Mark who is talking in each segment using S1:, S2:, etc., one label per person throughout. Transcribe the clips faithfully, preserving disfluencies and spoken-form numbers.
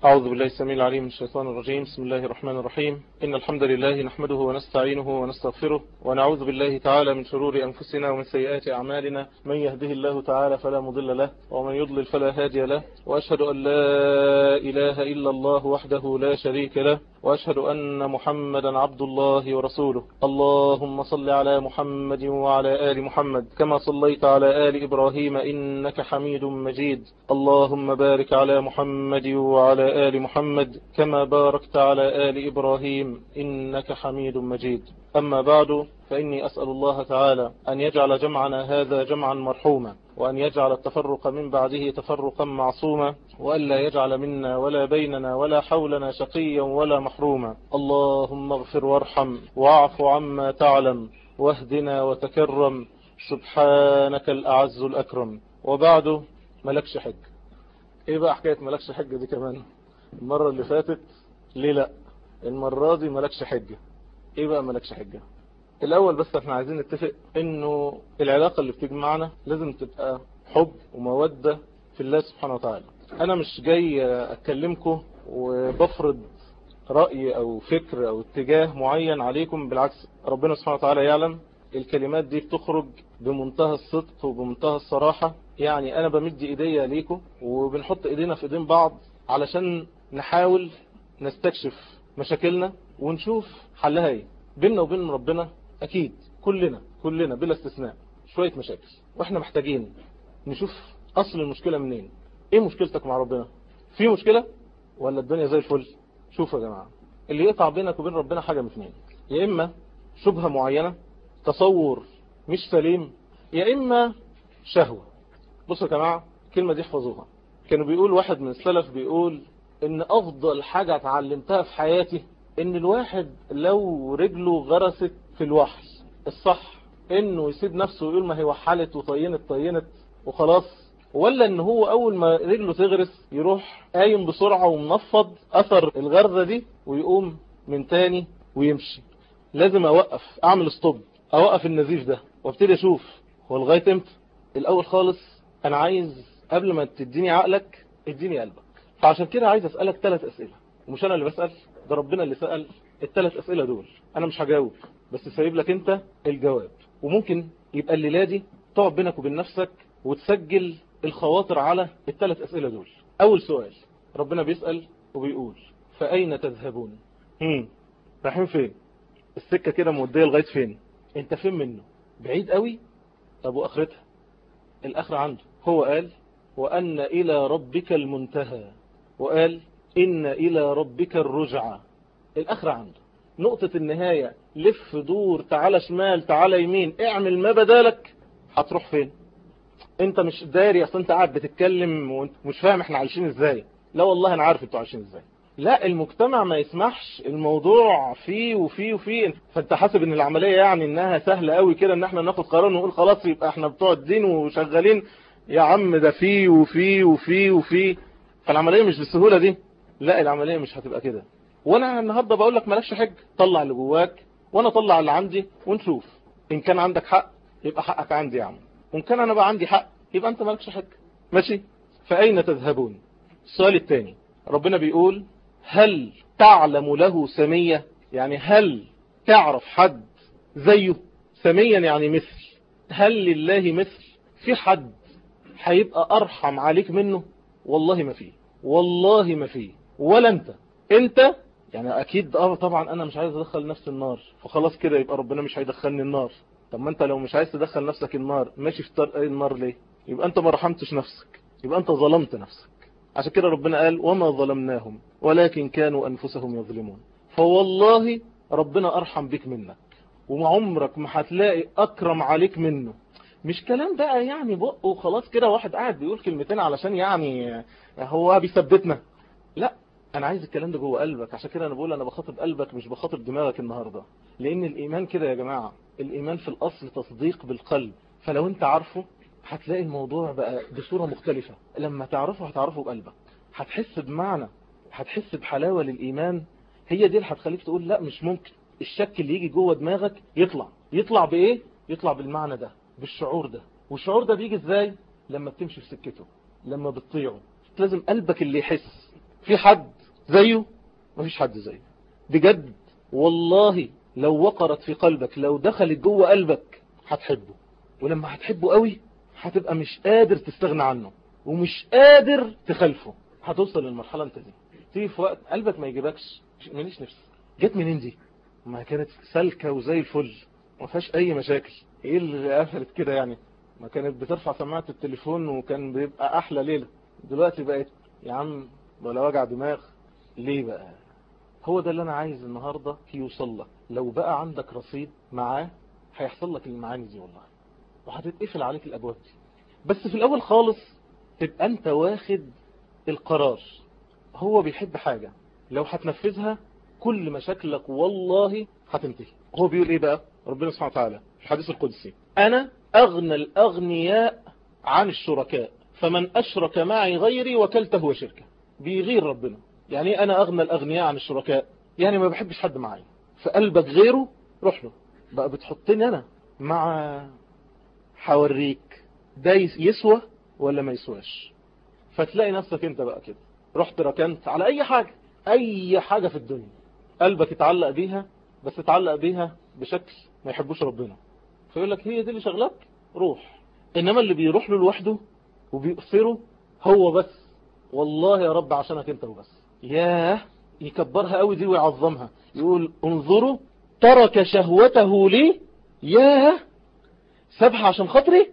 S1: أعوذ بالله السميع العليم من الشيطان الرجيم. بسم الله الرحمن الرحيم. إن الحمد لله نحمده ونستعينه ونستغفره ونعوذ بالله تعالى من شرور أنفسنا ومن سيئات أعمالنا. من يهده الله تعالى فلا مضل له ومن يضلل فلا هادي له، وأشهد أن لا إله إلا الله وحده لا شريك له، وأشهد أن محمدا عبد الله ورسوله. اللهم صل على محمد وعلى آل محمد كما صليت على آل إبراهيم إنك حميد مجيد. اللهم بارك على محمد وعلى آل محمد كما باركت على آل إبراهيم إنك حميد مجيد. أما بعد، فإني أسأل الله تعالى أن يجعل جمعنا هذا جمعا مرحوما، وأن يجعل التفرق من بعده تفرقا معصوما، وألا يجعل منا ولا بيننا ولا حولنا شقيا ولا محروما. اللهم اغفر وارحم واعف عما تعلم واهدنا وتكرم، سبحانك الأعز الأكرم. وبعد، ملكش حج. ايه بقى حكاية ملكش حج دي كمان؟ المرة اللي فاتت ليه لا، المرة دي ملكش حجة. ايه بقى ملكش حجة؟ الاول بس احنا عايزين نتفق انه العلاقة اللي بتجمعنا لازم تبقى حب ومودة في الله سبحانه وتعالى. انا مش جاي اتكلمكم وبفرض رأي او فكر او اتجاه معين عليكم، بالعكس ربنا سبحانه وتعالى يعلم الكلمات دي بتخرج بمنتهى الصدق وبمنتهى الصراحة. يعني انا بمد ايديا ليكم وبنحط ايدينا في ايدين بعض علشان نحاول نستكشف مشاكلنا ونشوف حلها ايه. بيننا وبين ربنا اكيد كلنا كلنا بلا استثناء شوية مشاكل، واحنا محتاجين نشوف اصل المشكلة منين. ايه مشكلتك مع ربنا؟ في مشكلة ولا الدنيا زي الفل؟ شوفوا يا جماعة، اللي يقطع بينك وبين ربنا حاجة من اثنين: يا اما شبهة معينة، تصور مش سليم، يا اما شهوة. بصوا يا جماعة، الكلمة دي احفظوها. كانوا بيقول واحد من السلف بيقول ان افضل حاجة اتعلمتها في حياتي ان الواحد لو رجله غرست في الوحل الصح انه يسيب نفسه ويقول ما هي وحلت وطينت طينت وخلاص، ولا ان هو اول ما رجله تغرس يروح قايم بسرعة ومنفض اثر الغرزة دي ويقوم من تاني ويمشي. لازم اوقف، اعمل ستوب، اوقف النزيف ده وابتدي اشوف هو لغاية امتى. الاول خالص انا عايز قبل ما تديني عقلك اديني قلبك. فعشان كده عايز اسألك ثلاث اسئلة، ومش انا اللي بسأل، ده ربنا اللي سأل الثلاث اسئلة دول. انا مش هجاوب، بس سايب لك انت الجواب. وممكن يبقى الليلة دي تقعد بينك وبين نفسك وتسجل الخواطر على الثلاث اسئلة دول. اول سؤال، ربنا بيسأل وبيقول فأين تذهبون؟ هم رايحين فين؟ السكة كده مودية لغاية فين؟ انت فين منه؟ بعيد قوي؟ طب واخرتها؟ الاخرة عنده. هو قال وأن إلى ربك المنتهى، وقال إن إلى ربك الرجعة. الآخرة عنده، نقطة النهاية. لف دور، تعالى شمال تعالى يمين، اعمل ما بدالك، هتروح فين؟ انت مش داري، اصلا انت قاعد بتتكلم ومش فاهم احنا عايشين ازاي. لا والله انا عارف انتوا عايشين ازاي. لا، المجتمع ما يسمحش، الموضوع فيه وفيه وفيه. فانت حاسب ان العملية يعني انها سهلة قوي كده ان احنا ناخد قرار ونقول خلاص يبقى احنا بتوع الدين وشغالين. يا عم ده فيه وفيه وفيه وفيه. فالعملية مش بالسهولة دي. لا، العملية مش هتبقى كده. وانا النهاردة بقول لك مالكش حج، طلع اللي جواك وانا طلع اللي عندي ونشوف. ان كان عندك حق يبقى حقك عندي يا عم، وان كان انا بقى عندي حق يبقى انت مالكش حج. ماشي؟ فأين تذهبون؟ السؤال الثاني، ربنا بيقول هل تعلم له سمية؟ يعني هل تعرف حد زيه؟ سميا يعني مثل. هل لله مثل؟ في حد هيبقى أرحم عليك منه؟ والله ما فيه، والله ما فيه. ولا انت انت يعني اكيد. اه طبعا انا مش عايز ادخل نفسي النار، فخلاص كده يبقى ربنا مش هيدخلني النار. طب ما انت لو مش عايز تدخل نفسك النار ماشي في طريق النار ليه؟ يبقى انت ما رحمتش نفسك، يبقى انت ظلمت نفسك. عشان كده ربنا قال وما ظلمناهم ولكن كانوا انفسهم يظلمون. فوالله ربنا ارحم بك منك، وعمرك ما هتلاقي اكرم عليك منه. مش كلام بقى يعني بق وخلاص كده واحد قاعد بيقول كلمتين علشان يعني هو بيثبتنا. لا، انا عايز الكلام ده جوه قلبك. عشان كده انا بقول انا بخاطب قلبك مش بخاطب دماغك النهاردة. لان الايمان كده يا جماعة، الايمان في الاصل تصديق بالقلب. فلو انت عارفه هتلاقي الموضوع بقى بصورة مختلفة. لما تعرفه هتعرفه بقلبك، هتحس بمعنى، هتحس بحلاوة للإيمان. هي دي اللي هتخليك تقول لا مش ممكن. الشك اللي يجي جوه دماغك يطلع يطلع بإيه؟ يطلع بالمعنى ده، بالشعور ده. والشعور ده بيجي ازاي؟ لما بتمشي في سكته، لما بتطيعه. لازم قلبك اللي يحس. في حد زيه مفيش حد زيه بجد والله. لو وقرت في قلبك، لو دخلت جوه قلبك هتحبه، ولما هتحبه قوي هتبقى مش قادر تستغنى عنه ومش قادر تخلفه. هتوصل للمرحلة انت دي، تيجي في وقت قلبك ما يجيبكش، ماليش نفس. جت منين دي؟ ما كانت سالكة وزي الفل ما فيهاش اي مشاكل. ايه اللي قفلت كده يعني؟ ما كانت بترفع سماعة التليفون وكان بيبقى احلى ليلة. دلوقتي بقت يا عم ولا وجع دماغ. ليه بقى؟ هو ده اللي انا عايز النهاردة يوصل لك. لو بقى عندك رصيد معاه هيحصل لك المعاني دي والله، وهتتقفل عليك الابواب دي. بس في الاول خالص تبقى انت واخد القرار. هو بيحب حاجة لو هتنفذها كل مشاكلك والله هتنتهي. هو بيقول ايه بقى ربنا سبحانه وتعالى في الحديث القدسي؟ انا اغنى الاغنياء عن الشركاء، فمن اشرك معي غيري وكلته وشركه. بيغير ربنا. يعني ايه انا اغنى الاغنياء عن الشركاء؟ يعني ما بحبش حد معي، في قلبك غيره روح له. بقى بتحطني انا مع حوريك ده يسوى ولا ما يسواش. فتلاقي نفسك انت بقى كده رحت ركنت على اي حاجة، اي حاجة في الدنيا قلبك اتعلق بيها، بس اتعلق بيها بشكل ما يحبوش ربنا. فيقول لك هي دي اللي شغلك روح. انما اللي بيروح له لوحده وبيؤثره هو بس، والله يا رب عشانك انت وبس. ياه يكبرها قوي دي ويعظمها، يقول انظروا ترك شهوته لي. ياه سابها عشان خاطري؟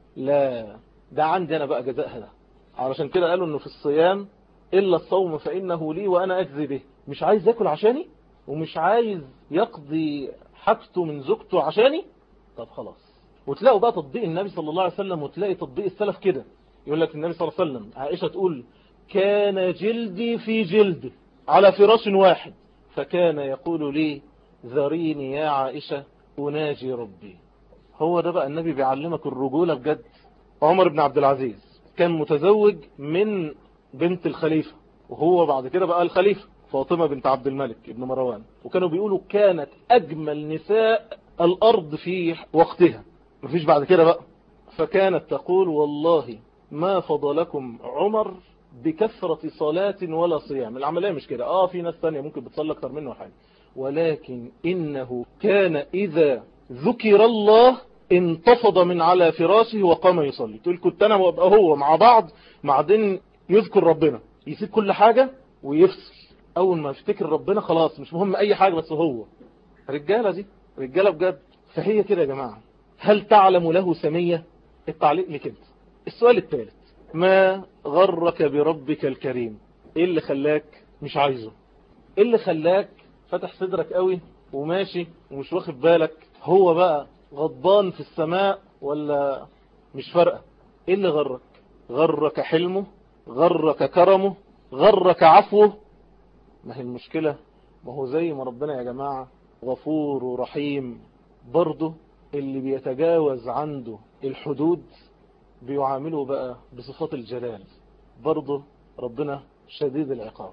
S1: لا ده عندي انا بقى جزائها ده. علشان كده قالوا انه في الصيام الا الصوم فانه لي وانا اجزي به. مش عايز ياكل عشاني ومش عايز يقضي حاجته من زوجته عشاني؟ طب خلاص. وتلاقوا بقى تطبيق النبي صلى الله عليه وسلم، وتلاقي تطبيق السلف كده. يقول لك النبي صلى الله عليه وسلم، عائشة تقول كان جلدي في جلد على فراش واحد فكان يقول لي ذريني يا عائشة أناجي ربي. هو ده بقى النبي بيعلمك الرجولة بجد. عمر بن عبد العزيز كان متزوج من بنت الخليفة، وهو بعد كده بقى الخليفة فاطمة بنت عبد الملك ابن مروان، وكانوا بيقولوا كانت أجمل نساء الأرض في وقتها، مفيش بعد كده بقى. فكانت تقول والله ما فضلكم عمر بكثرة صلاة ولا صيام. العملية مش كده، اه في ناس تانية ممكن بتصلي اكتر منه حاجة، ولكن إنه كان إذا ذكر الله انتفض من على فراشه وقام يصلي. تقول كنت أنا وابقى هو مع بعض، بعدين يذكر ربنا يسيب كل حاجة ويفصل. أول ما يفتكر ربنا خلاص مش مهم أي حاجة، بس هو رجالة دي رجالة بجد. فهي كده يا جماعة. هل تعلم له سمية؟ التعليق لك انت. السؤال الثالث، ما غرك بربك الكريم؟ ايه اللي خلاك مش عايزه؟ ايه اللي خلاك فتح صدرك قوي وماشي ومش واخد بالك هو بقى غضبان في السماء ولا مش فارقة؟ ايه اللي غرك؟ غرك حلمه؟ غرك كرمه؟ غرك عفوه؟ ما هي المشكلة، ما هو زي ما ربنا يا جماعة غفور ورحيم، برضه اللي بيتجاوز عنده الحدود بيعامله بقى بصفات الجلال. برضه ربنا شديد العقاب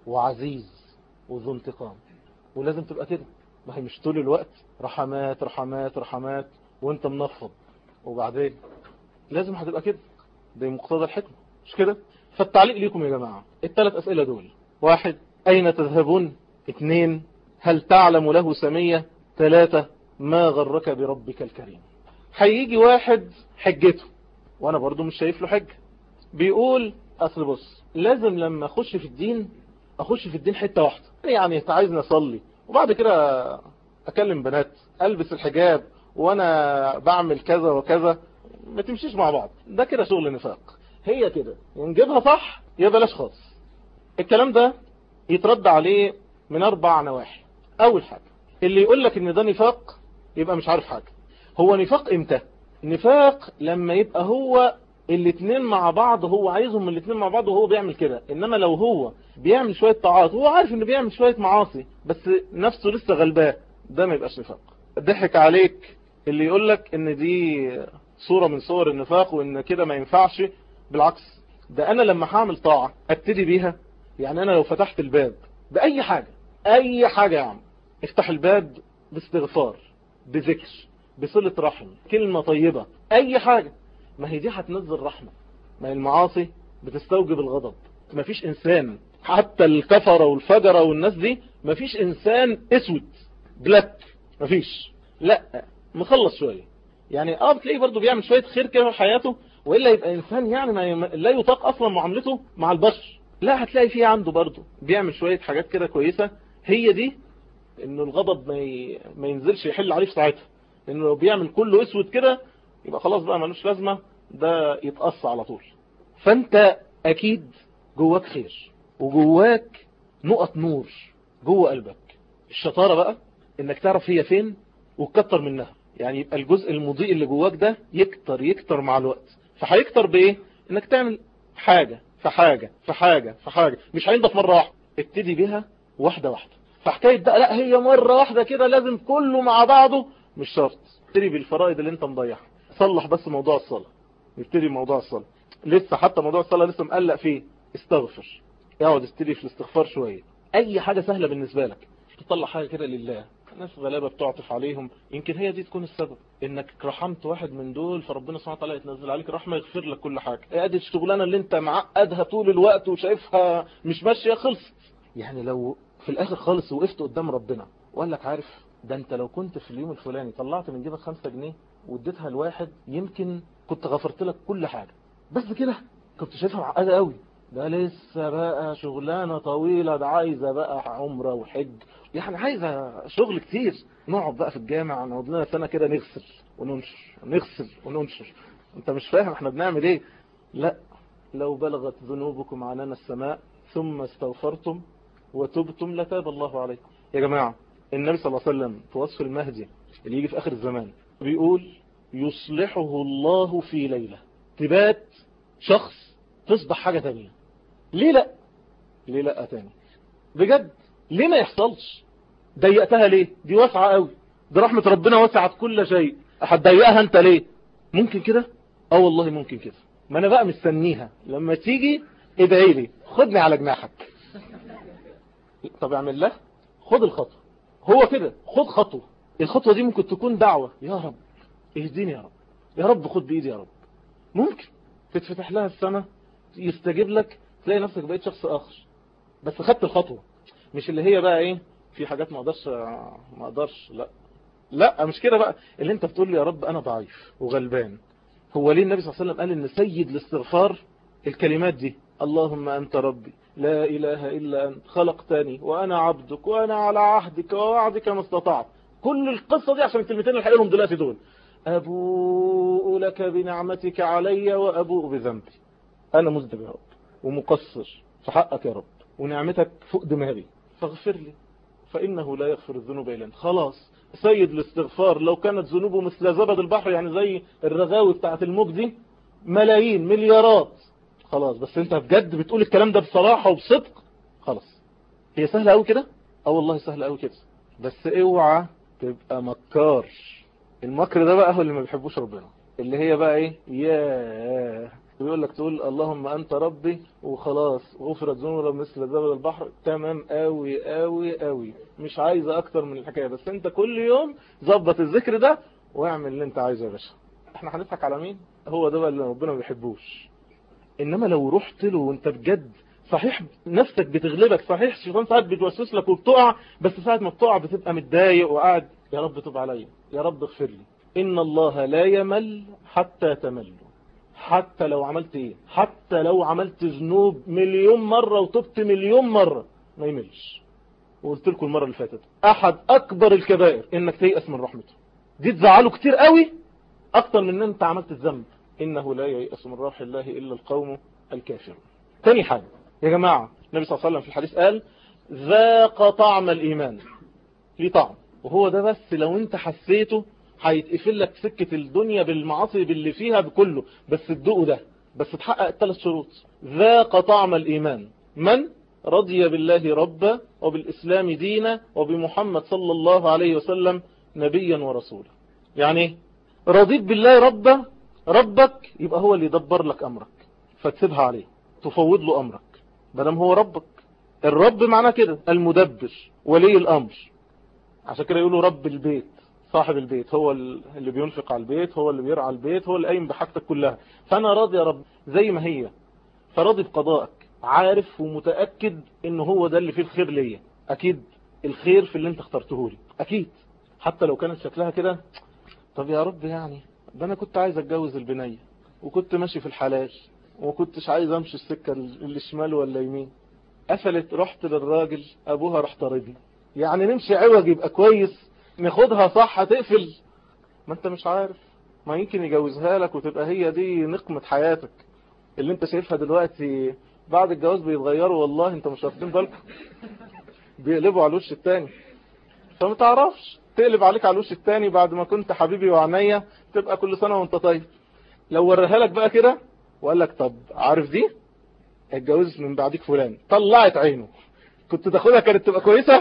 S1: وعزيز وذو انتقام، ولازم تبقى كده. ما هي مش طول الوقت رحمات رحمات رحمات وانت منفض، وبعدين لازم هتبقى كده. ده مقتضى الحكمة مش كده؟ فالتعليق ليكم يا جماعة الثلاث أسئلة دول: واحد، أين تذهبون؟ اثنين، هل تعلم له سمية؟ ثلاثة، ما غرك بربك الكريم؟ هيجي واحد حجته وانا برضو مش شايف له حجة، بيقول اصل بص لازم لما اخش في الدين اخش في الدين حتة واحدة، يعني انت عايزني اصلي وبعد كده اكلم بنات البس الحجاب وانا بعمل كذا وكذا؟ ما تمشيش مع بعض، ده كده شغل نفاق. هي كده نجيبها صح يا بلاش خالص. الكلام ده يترد عليه من اربع نواحي. اول حاجة، اللي يقول لك ان ده نفاق يبقى مش عارف حاجة. هو نفاق امتى؟ نفاق لما يبقى هو الاتنين مع بعض، هو عايزهم الاتنين مع بعض وهو بيعمل كده. انما لو هو بيعمل شوية طاعات وهو عارف انه بيعمل شوية معاصي بس نفسه لسه غلباه، ده ما يبقاش نفاق. ضحك عليك اللي يقول لك ان دي صورة من صور النفاق وان كده ما ينفعش. بالعكس، ده انا لما هعمل طاعة ابتدي بيها. يعني انا لو فتحت الباب بأي حاجة، اي حاجة يا عم، افتح الباب باستغفار، بذكر، بصلة رحم، كلمة طيبة، اي حاجة، ما هي دي هتنزل رحمة. ما هي المعاصي بتستوجب الغضب. ما فيش انسان حتى الكفرة والفجرة والناس دي مفيش انسان اسود بلاك، مفيش، لا مخلص شوية يعني. اه بتلاقيه برضو بيعمل شوية خير كده في حياته، وإلا يبقى إنسان يعني ما يم... لا يطاق أصلا معاملته مع البشر. لا، هتلاقي فيه عنده برضو بيعمل شوية حاجات كده كويسة. هي دي إنه الغضب ما, ي... ما ينزلش يحل عليه في ساعتها، لأنه لو بيعمل كله اسود كده يبقى خلاص بقى ملوش لازمة، ده يتقص على طول. فأنت أكيد جواك خير وجواك نقط نور جوه قلبك. الشطارة بقى إنك تعرف هي فين وتكتر منها، يعني يبقى الجزء المضيء اللي جواك ده يكتر يكتر مع الوقت. فهيكتر بايه؟ انك تعمل حاجة في حاجة في حاجة في حاجة، مش هينضف مرة واحدة، ابتدي بيها واحدة واحدة. فحكاية بقى لا هي مرة واحدة كده لازم كله مع بعضه، مش شرط. ابتدي بالفرائض اللي انت مضيعها، صلح بس موضوع الصلاة، نبتدي موضوع الصلاة. لسه حتى موضوع الصلاة لسه مقلق فيه، استغفر، اقعد استدي في الاستغفار شوية. اي حاجة سهلة بالنسبة لك، تطلع حاجة كده لله. ناس غلابة بتعطف عليهم، يمكن هي دي تكون السبب انك رحمت واحد من دول، فربنا سبحانه وتعالى يتنزل عليك رحمة يغفر لك كل حاجة. ادي الشغلانة اللي انت معقدها طول الوقت وشايفها مش ماشية، خلصت. يعني لو في الاخر خالص وقفت قدام ربنا وقال لك عارف ده انت لو كنت في اليوم الفلاني طلعت من جيبك خمسة جنيه واديتها لواحد، يمكن كنت غفرت لك كل حاجة. بس كده كنت شايفها معقدة قوي، ده لسه بقى شغلانة طويلة، ده عايزة بقى عمرة وحج، يعني عايزة شغل كتير. نقعد بقى في الجامع نقعد لنا سنة كده نغسل وننشر نغسل وننشر. انت مش فاهم احنا بنعمل ايه. لا، لو بلغت ذنوبكم عنان السماء ثم استغفرتم وتبتم لتاب الله عليكم. يا جماعة النبي صلى الله عليه وسلم في وصف المهدي اللي يجي في آخر الزمان بيقول يصلحه الله في ليلة، تبات شخص تصبح حاجة تانية. ليه لا؟ ليه لا تاني؟ بجد ليه ما يحصلش؟ ضيقتها ليه؟ دي واسعة قوي، دي رحمة ربنا وسعت كل شيء، هتضيقها انت ليه؟ ممكن كده؟ اه والله ممكن كده. ما انا بقى مستنيها لما تيجي ادعي لي خدني على جناحك. طب اعمل له، خد الخطوة. هو كده، خد خطوة. الخطوة دي ممكن تكون دعوة، يا رب اهديني يا رب، يا رب خد بإيدي يا رب. ممكن تتفتح لها السنة، يستجيب لك، تلاقي نفسك بقيت شخص آخر، بس خدت الخطوة. مش اللي هي بقى ايه، في حاجات ما اقدرش ما اقدرش لا لا مش كده بقى، اللي انت بتقول لي يا رب انا ضعيف وغلبان. هو ليه النبي صلى الله عليه وسلم قال ان سيد الاستغفار الكلمات دي؟ اللهم انت ربي لا اله الا انت خلقتني وانا عبدك وانا على عهدك ووعدك ما استطعت. كل القصة دي عشان الكلمتين اللي هقولهم دلوقتي دول. ابوء لك بنعمتك علي وابوء بذنبي، انا مذنب يا رب ومقصر في حقك يا رب، ونعمتك فوق دماغي فاغفر لي فإنه لا يغفر الذنوب إلا أنت. خلاص سيد الاستغفار لو كانت ذنوبه مثل زبد البحر، يعني زي الرغاوي بتاعت الموج دي ملايين مليارات، خلاص بس انت بجد بتقول الكلام ده بصراحة وبصدق، خلاص. هي سهلة قوي كده؟ اه والله سهلة قوي كده، بس اوعى تبقى مكار. المكر ده بقى هو اللي ما بيحبوش ربنا، اللي هي بقى ايه، ياه بيقول لك تقول اللهم انت ربي وخلاص غفرت ذنوبي مثل زبد البحر، تمام قوي قوي قوي، مش عايزه اكتر من الحكايه. بس انت كل يوم ظبط الذكر ده واعمل اللي انت عايزه يا باشا. احنا هنضحك على مين؟ هو ده بقى اللي ربنا ما بيحبوش. انما لو رحت له وانت بجد صحيح نفسك بتغلبك، صحيح الشيطان ساعات بتوسوس لك وبتقع، بس ساعه ما بتقع بتبقى متضايق وقاعد يا رب تب عليا، يا رب اغفر لي. ان الله لا يمل حتى تمل. حتى لو عملت ايه، حتى لو عملت ذنوب مليون مرة وتبت مليون مرة ما يملش. وقلت لكم المرة اللي فاتت احد اكبر الكبائر انك تيأس من رحمته، دي تزعله كتير قوي اكتر من ان انت عملت الذنب. انه لا ييأس من روح الله الا القوم الكافرون. تاني حاجة يا جماعة، النبي صلى الله عليه وسلم في الحديث قال ذاق طعم الايمان، ليه طعم، وهو ده بس لو انت حسيته هيتقفل لك سكة الدنيا بالمعاصي باللي فيها بكله، بس تدوقه ده، بس تحقق الثلاث شروط. ذاق طعم الإيمان من رضي بالله ربا وبالإسلام دينا وبمحمد صلى الله عليه وسلم نبيا ورسولا. يعني رضيت بالله ربا، ربك يبقى هو اللي يدبر لك أمرك فتسيبها عليه، تفوض له أمرك بدم هو ربك. الرب معناه كده المدبر ولي الأمر، عشان كده يقولوا رب البيت، صاحب البيت هو اللي بينفق على البيت، هو اللي بيرعى البيت، هو اللي قايم بحاجتك كلها. فأنا راضي يا رب زي ما هي، فراضي بقضائك عارف ومتأكد ان هو ده اللي فيه الخير ليا، اكيد الخير في اللي انت اخترته لي، اكيد حتى لو كانت شكلها كده. طب يا رب يعني ده انا كنت عايز اتجوز البنية وكنت ماشي في الحلال وكنتش عايز امشي السكة اللي شمال ولا يمين، قفلت رحت للراجل ابوها راح طاردني، يعني نمشي عوج يبقى كويس، ناخدها صح هتقفل. ما انت مش عارف، ما يمكن يجوزها لك وتبقى هي دي نقمة حياتك اللي انت شايفها دلوقتي. بعد الجواز بيتغيروا والله، انت مش واخدين بالكم، بيقلبوا على الوش التاني، فما تعرفش تقلب عليك على الوش التاني بعد ما كنت حبيبي وعنيا، تبقى كل سنة وانت طيب. لو وريها لك بقى كده وقال لك طب عارف دي اتجوزت من بعديك فلان، طلعت عينه، كنت تاخدها كانت تبقى كويسة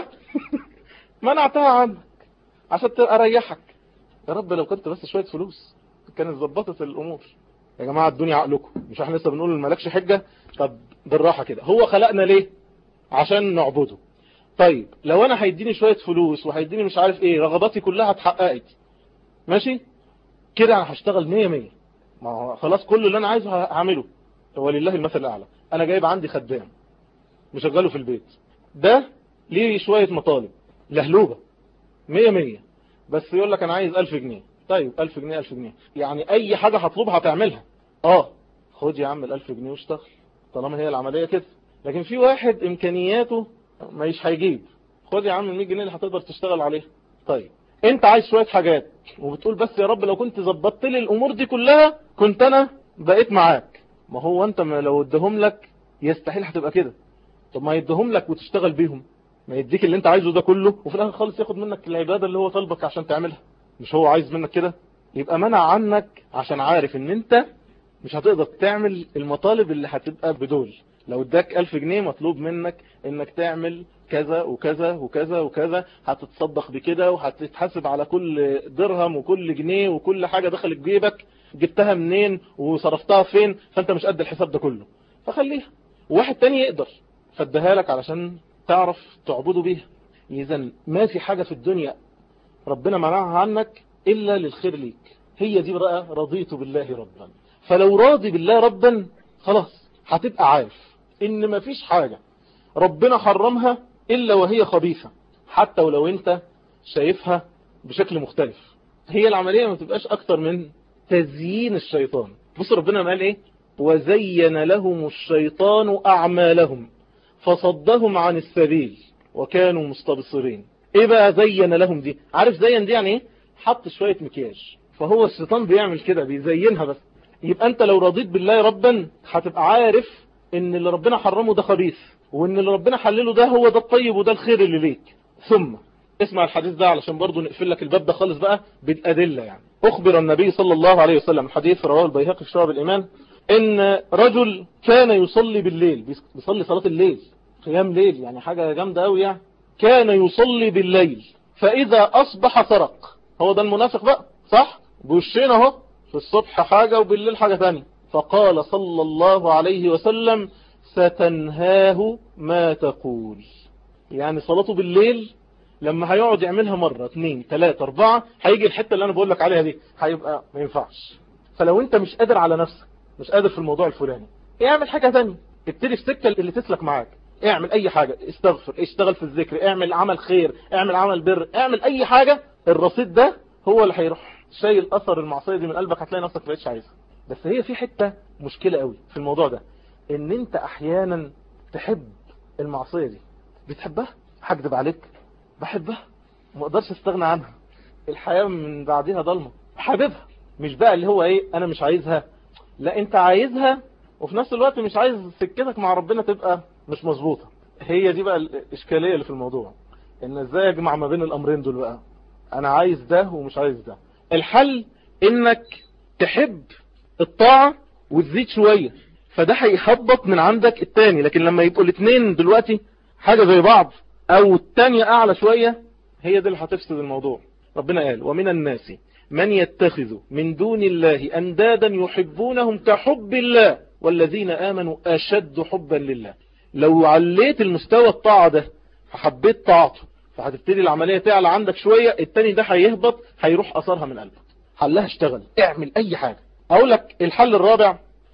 S1: منعتها عنك عشان تبقى ريحك. يا رب لو كنت بس شوية فلوس كانت ظبطت الامور. يا جماعة الدنيا عقلكم، مش احنا لسه بنقول الملكش حجة؟ طب بالراحة كده، هو خلقنا ليه؟ عشان نعبده. طيب لو انا هيديني شوية فلوس وهيديني مش عارف ايه، رغباتي كلها اتحققت، ماشي كده انا هشتغل مية مية، ما هو خلاص كل اللي انا عايزه هعمله. ولله المثل الاعلى، انا جايب عندي خدام مشغله في البيت، ده ليه شوية مطالب لهلوبة مية مية، بس يقول لك انا عايز الف جنيه. طيب الف جنيه الف جنيه، يعني اي حاجة هطلبها هتعملها. اه خد يا عم الالف جنيه واشتغل طالما هي العملية كده. لكن في واحد امكانياته مش هيجيب، خد يا عم المية جنيه اللي هتقدر تشتغل عليها. طيب انت عايز شوية حاجات وبتقول بس يا رب لو كنت ظبطت لي الامور دي كلها كنت انا بقيت معاك. ما هو انت ما لو ادهم لك يستحيل هتبقى كده. طب ما يدهم لك وتشتغل بيهم، ما يديك اللي انت عايزه ده كله وفي الاخر خالص ياخد منك العبادة اللي هو طالبك عشان تعملها. مش هو عايز منك كده؟ يبقى منع عنك عشان عارف ان انت مش هتقدر تعمل المطالب اللي هتبقى بدول. لو اداك الف جنيه مطلوب منك انك تعمل كذا وكذا وكذا وكذا، هتتصدق بكده وهتتحاسب على كل درهم وكل جنيه وكل حاجة دخلت جيبك جبتها منين وصرفتها فين، فانت مش قد الحساب ده كله، فخليها واحد تاني يقدر فادها لك علشان تعرف تعبده بيها. إذن ما في حاجة في الدنيا ربنا منعها عنك إلا للخير ليك. هي دي بقى رضيت بالله ربا. فلو راضي بالله ربا خلاص هتبقى عارف إن ما فيش حاجة ربنا حرمها إلا وهي خبيثة، حتى ولو أنت شايفها بشكل مختلف. هي العملية ما تبقاش أكتر من تزيين الشيطان. بص ربنا قال إيه؟ وزين لهم الشيطان أعمالهم فصدهم عن السبيل وكانوا مستبصرين. ايه بقى زين لهم دي؟ عارف زين دي يعني ايه؟ حط شوية مكياج. فهو الشيطان بيعمل كده بيزينها بس. يبقى انت لو رضيت بالله ربا هتبقى عارف ان اللي ربنا حرمه ده خبيث وان اللي ربنا حلله ده هو ده الطيب وده الخير اللي ليك. ثم اسمع الحديث ده علشان برضو نقفل لك الباب ده خالص بقى بالأدلة. يعني اخبر النبي صلى الله عليه وسلم، الحديث رواه البيهقي في شعب الإيمان، ان رجل كان يصلي بالليل، بيصلي صلاة الليل قيام ليل، يعني حاجة جامدة قوي يعني. كان يصلي بالليل فإذا أصبح سرق. هو ده المنافق بقى صح؟ بوشين اهو، في الصبح حاجة وبالليل حاجة ثانيه. فقال صلى الله عليه وسلم ستنهاه ما تقول. يعني صلاته بالليل لما هيقعد يعملها مرة اثنين ثلاثة اربعة هيجي الحتة اللي انا بقول لك عليها دي هيبقى ما ينفعش. فلو انت مش قادر على نفسك، مش قادر في الموضوع الفلاني، اعمل حاجة ثانيه، ابتدي في سكة اللي تسلك معاك. اعمل اي حاجة، استغفر، اشتغل في الذكر، اعمل عمل خير، اعمل عمل بر، اعمل اي حاجة. الرصيد ده هو اللي هيروح شايل اثر المعصية دي من قلبك، هتلاقي نفسك ما بقتش عايزها. بس هي في حتة مشكلة قوي في الموضوع ده، ان انت احيانا تحب المعصية دي. بتحبها؟ هكذب عليك، بحبها ما اقدرش استغنى عنها، الحياة من بعدها ضلمة، حاببها. مش بقى اللي هو ايه انا مش عايزها، لا انت عايزها وفي نفس الوقت مش عايز سكتك مع ربنا تبقى مش مظبوطة. هي دي بقى الاشكالية اللي في الموضوع، ان ازاي اجمع ما بين الامرين دول بقى، انا عايز ده ومش عايز ده. الحل انك تحب الطاعة وتزيد شوية، فده هيهبط من عندك التاني. لكن لما يبقوا الاثنين دلوقتي حاجة زي بعض او التانية اعلى شوية، هي دي اللي هتفسد الموضوع. ربنا قال ومن الناس من يتخذ من دون الله اندادا يحبونهم كحب الله والذين آمنوا أشد حبا لله. لو عليت المستوى الطاعة ده فحبيت طاعته، فهتبتدي العملية تعلى عندك شوية، التاني ده هيهبط، هيروح أثرها من قلبك. حلها اشتغل، اعمل أي حاجة. أقول لك الحل الرابع،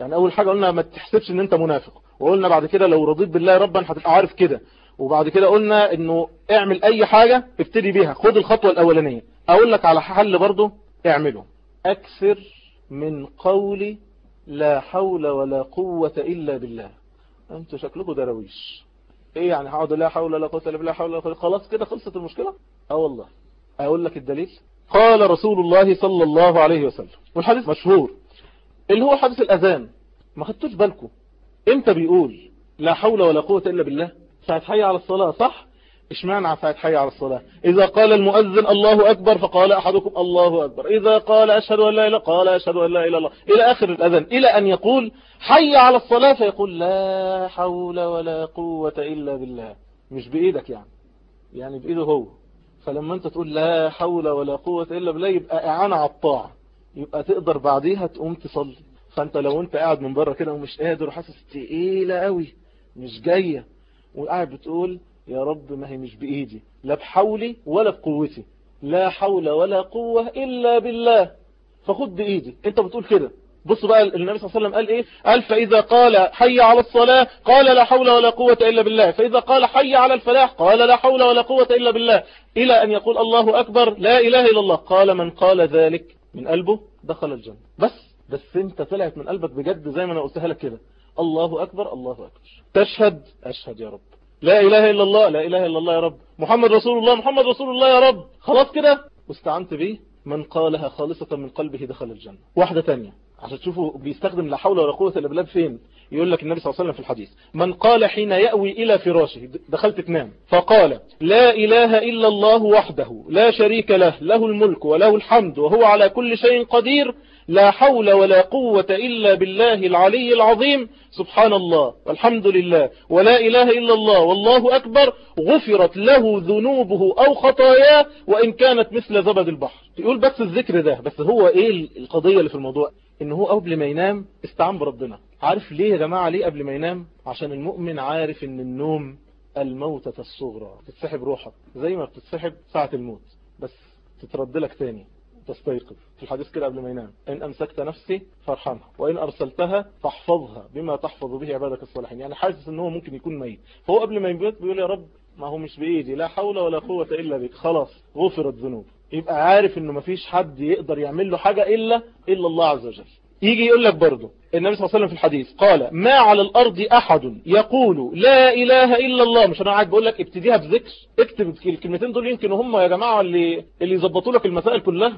S1: يعني اول حاجة قلنا ما تحسبش ان انت منافق، وقلنا بعد كده لو رضيت بالله ربا هتبقى عارف كده، وبعد كده قلنا انه اعمل اي حاجة ابتدي بيها، خد الخطوة الاولانية. اقول لك على حل برضو اعمله، اكثر من قول لا حول ولا قوة الا بالله. انتوا شكلكم درويش، ايه يعني هقعد لا حول ولا قوة الا بالله، حول ولا قوة، خلاص كده خلصت المشكلة؟ اه والله. اقول لك الدليل، قال رسول الله صلى الله عليه وسلم، والحديث مشهور اللي هو حديث الاذان. ما خدتوش بالكم امتى بيقول لا حول ولا قوة الا بالله؟ ساعة حي على الصلاة، صح؟ اشمعنى ساعة حي على الصلاة؟ اذا قال المؤذن الله اكبر فقال احدكم الله اكبر، اذا قال اشهد ان لا اله قال اشهد ان لا اله الا الله، الى اخر الاذان، الى ان يقول حي على الصلاة فيقول لا حول ولا قوة الا بالله. مش بايدك يعني، يعني بايده هو. فلما انت تقول لا حول ولا قوة الا بالله يبقى اعانة على الطاعة، يبقى تقدر بعديها تقوم تصلي. فانت لو انت قاعد من بره كده ومش قادر وحاسس تقيلة قوي مش جاية، وقاعد بتقول يا رب ما هي مش بإيدي، لا بحولي ولا بقوتي، لا حول ولا قوة إلا بالله، فخد بإيدي. انت بتقول كده. بص بقى النبي صلى الله عليه وسلم قال ايه؟ قال فإذا قال حي على الصلاة قال لا حول ولا قوة إلا بالله، فإذا قال حي على الفلاح قال لا حول ولا قوة إلا بالله، إلى أن يقول الله أكبر لا إله إلا الله. قال من قال ذلك من قلبه دخل الجنة. بس بس انت طلعت من قلبك بجد زي ما انا قلتها لك كده، الله أكبر الله أكبر، تشهد أشهد يا رب، لا إله إلا الله لا إله إلا الله يا رب، محمد رسول الله محمد رسول الله يا رب، خلاص كده واستعنت به. من قالها خالصة من قلبه دخل الجنة. واحدة تانية عشان تشوفوا بيستخدم لا حول ولا قوة إلا بالله فين. يقول لك النبي صلى الله عليه وسلم في الحديث من قال حين يأوي إلى فراشه، دخلت تنام، فقال لا إله إلا الله وحده لا شريك له له الملك وله الحمد وهو على كل شيء قدير، لا حول ولا قوة إلا بالله العلي العظيم، سبحان الله والحمد لله ولا إله إلا الله والله أكبر، غفرت له ذنوبه أو خطاياه وإن كانت مثل زبد البحر. يقول بس الذكر ده، بس هو إيه القضية اللي في الموضوع؟ إن هو قبل ما ينام استعان بربنا. عارف ليه يا جماعة؟ ليه قبل ما ينام؟ عشان المؤمن عارف إن النوم الموتة الصغرى، تتسحب روحك زي ما بتتسحب ساعة الموت، بس تترد لك تاني تستيقظ. في الحديث كده قبل ما ينام إن أمسكت نفسي فارحمها وإن أرسلتها فاحفظها بما تحفظ به عبادك الصالحين. يعني حاسس إن هو ممكن يكون ميت، فهو قبل ما يموت بيقول يا رب ما هو مش بإيدي، لا حول ولا قوة إلا بك، خلاص غفرت ذنوب. يبقى عارف إنه مفيش حد يقدر يعمل له حاجة إلا إلا الله عز وجل. يجي يقول لك برضه النبي صلى الله عليه وسلم في الحديث قال ما على الأرض أحد يقول لا إله إلا الله. مش أنا قاعد بقول لك ابتديها بذكر، اكتب الكلمتين دول يمكن هم يا جماعة اللي اللي يظبطوا لك المسائل كلها.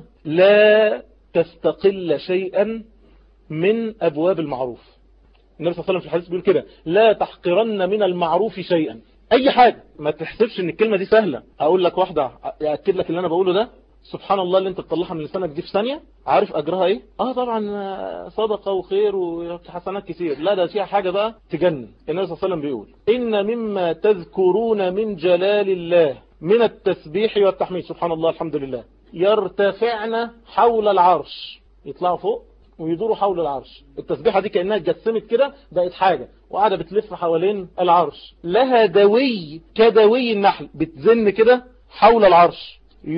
S1: لا تستقل شيئا من أبواب المعروف. النبي صلى الله عليه وسلم في الحديث بيقول كده لا تحقرن من المعروف شيئا. أي حاجة، ما تحسبش إن الكلمة دي سهلة. أقول لك واحدة يأكد لك اللي أنا بقوله ده، سبحان الله اللي انت تطلعها من لسانك دي في ثانية، عارف أجرها إيه؟ آه طبعا صدقة وخير وحسنات كتير. لا ده فيها حاجة بقى تجنن. النبي صلى الله عليه وسلم بيقول إن مما تذكرون من جلال الله من التسبيح والتحميد، سبحان الله الحمد لله، يرتفعن حول العرش، يطلعوا فوق ويدوروا حول العرش. التسبيحة دي كأنها اتجسمت كده بقت حاجة وقاعدة بتلف حوالين العرش، لها دوي كدوي النحل، بتزن كده حول العرش،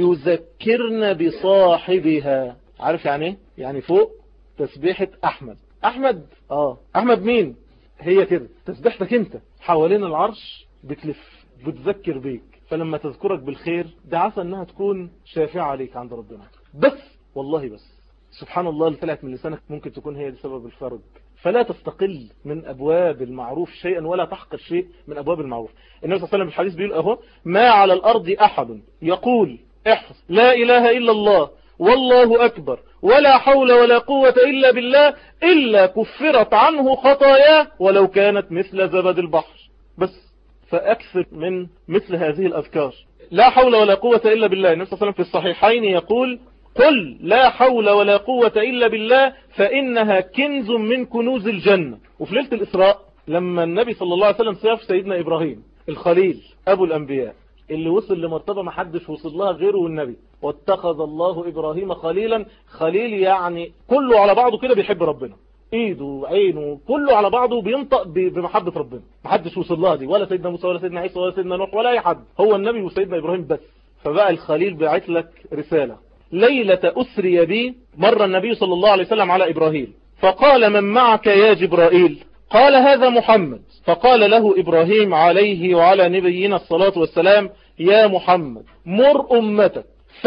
S1: يذكرن بصاحبها. عارف يعني ايه؟ يعني فوق تسبيحة أحمد. أحمد آه أحمد مين؟ هي كده تسبيحتك انت حوالين العرش بتلف بتذكر بيك، فلما تذكرك بالخير ده عسى انها تكون شافعة عليك عند ربنا. بس والله بس سبحان الله اللي طلعت من لسانك ممكن تكون هي دي سبب الفرج. فلا تستقل من أبواب المعروف شيئا ولا تحقر شيء من أبواب المعروف. النبي صلى الله عليه وسلم في الحديث بيقول أهو ما على الأرض أحد يقول احفظ لا إله إلا الله والله أكبر ولا حول ولا قوة إلا بالله إلا كفرت عنه خطاياه ولو كانت مثل زبد البحر. بس فأكثر من مثل هذه الأذكار، لا حول ولا قوة إلا بالله. النبي صلى الله عليه وسلم في الصحيحين يقول قل لا حول ولا قوة إلا بالله فإنها كنز من كنوز الجنة. وفي ليلة الإسراء لما النبي صلى الله عليه وسلم سيف سيدنا إبراهيم الخليل أبو الأنبياء اللي وصل لمرتبة ما حدش وصل لها غيره والنبي، واتخذ الله إبراهيم خليلا. خليل يعني كله على بعضه كده بيحب ربنا، ايده وعينه كله على بعضه بينطق بمحبة ربنا، ما حدش وصل لها دي، ولا سيدنا موسى ولا سيدنا عيسى ولا سيدنا نوح ولا أي حد، هو النبي وسيدنا إبراهيم بس. فبقى الخليل بعت لك رسالة ليلة أسري بي. مر النبي صلى الله عليه وسلم على إبراهيم فقال من معك يا جبرائيل؟ قال هذا محمد. فقال له إبراهيم عليه وعلى نبينا الصلاة والسلام يا محمد مر أمتك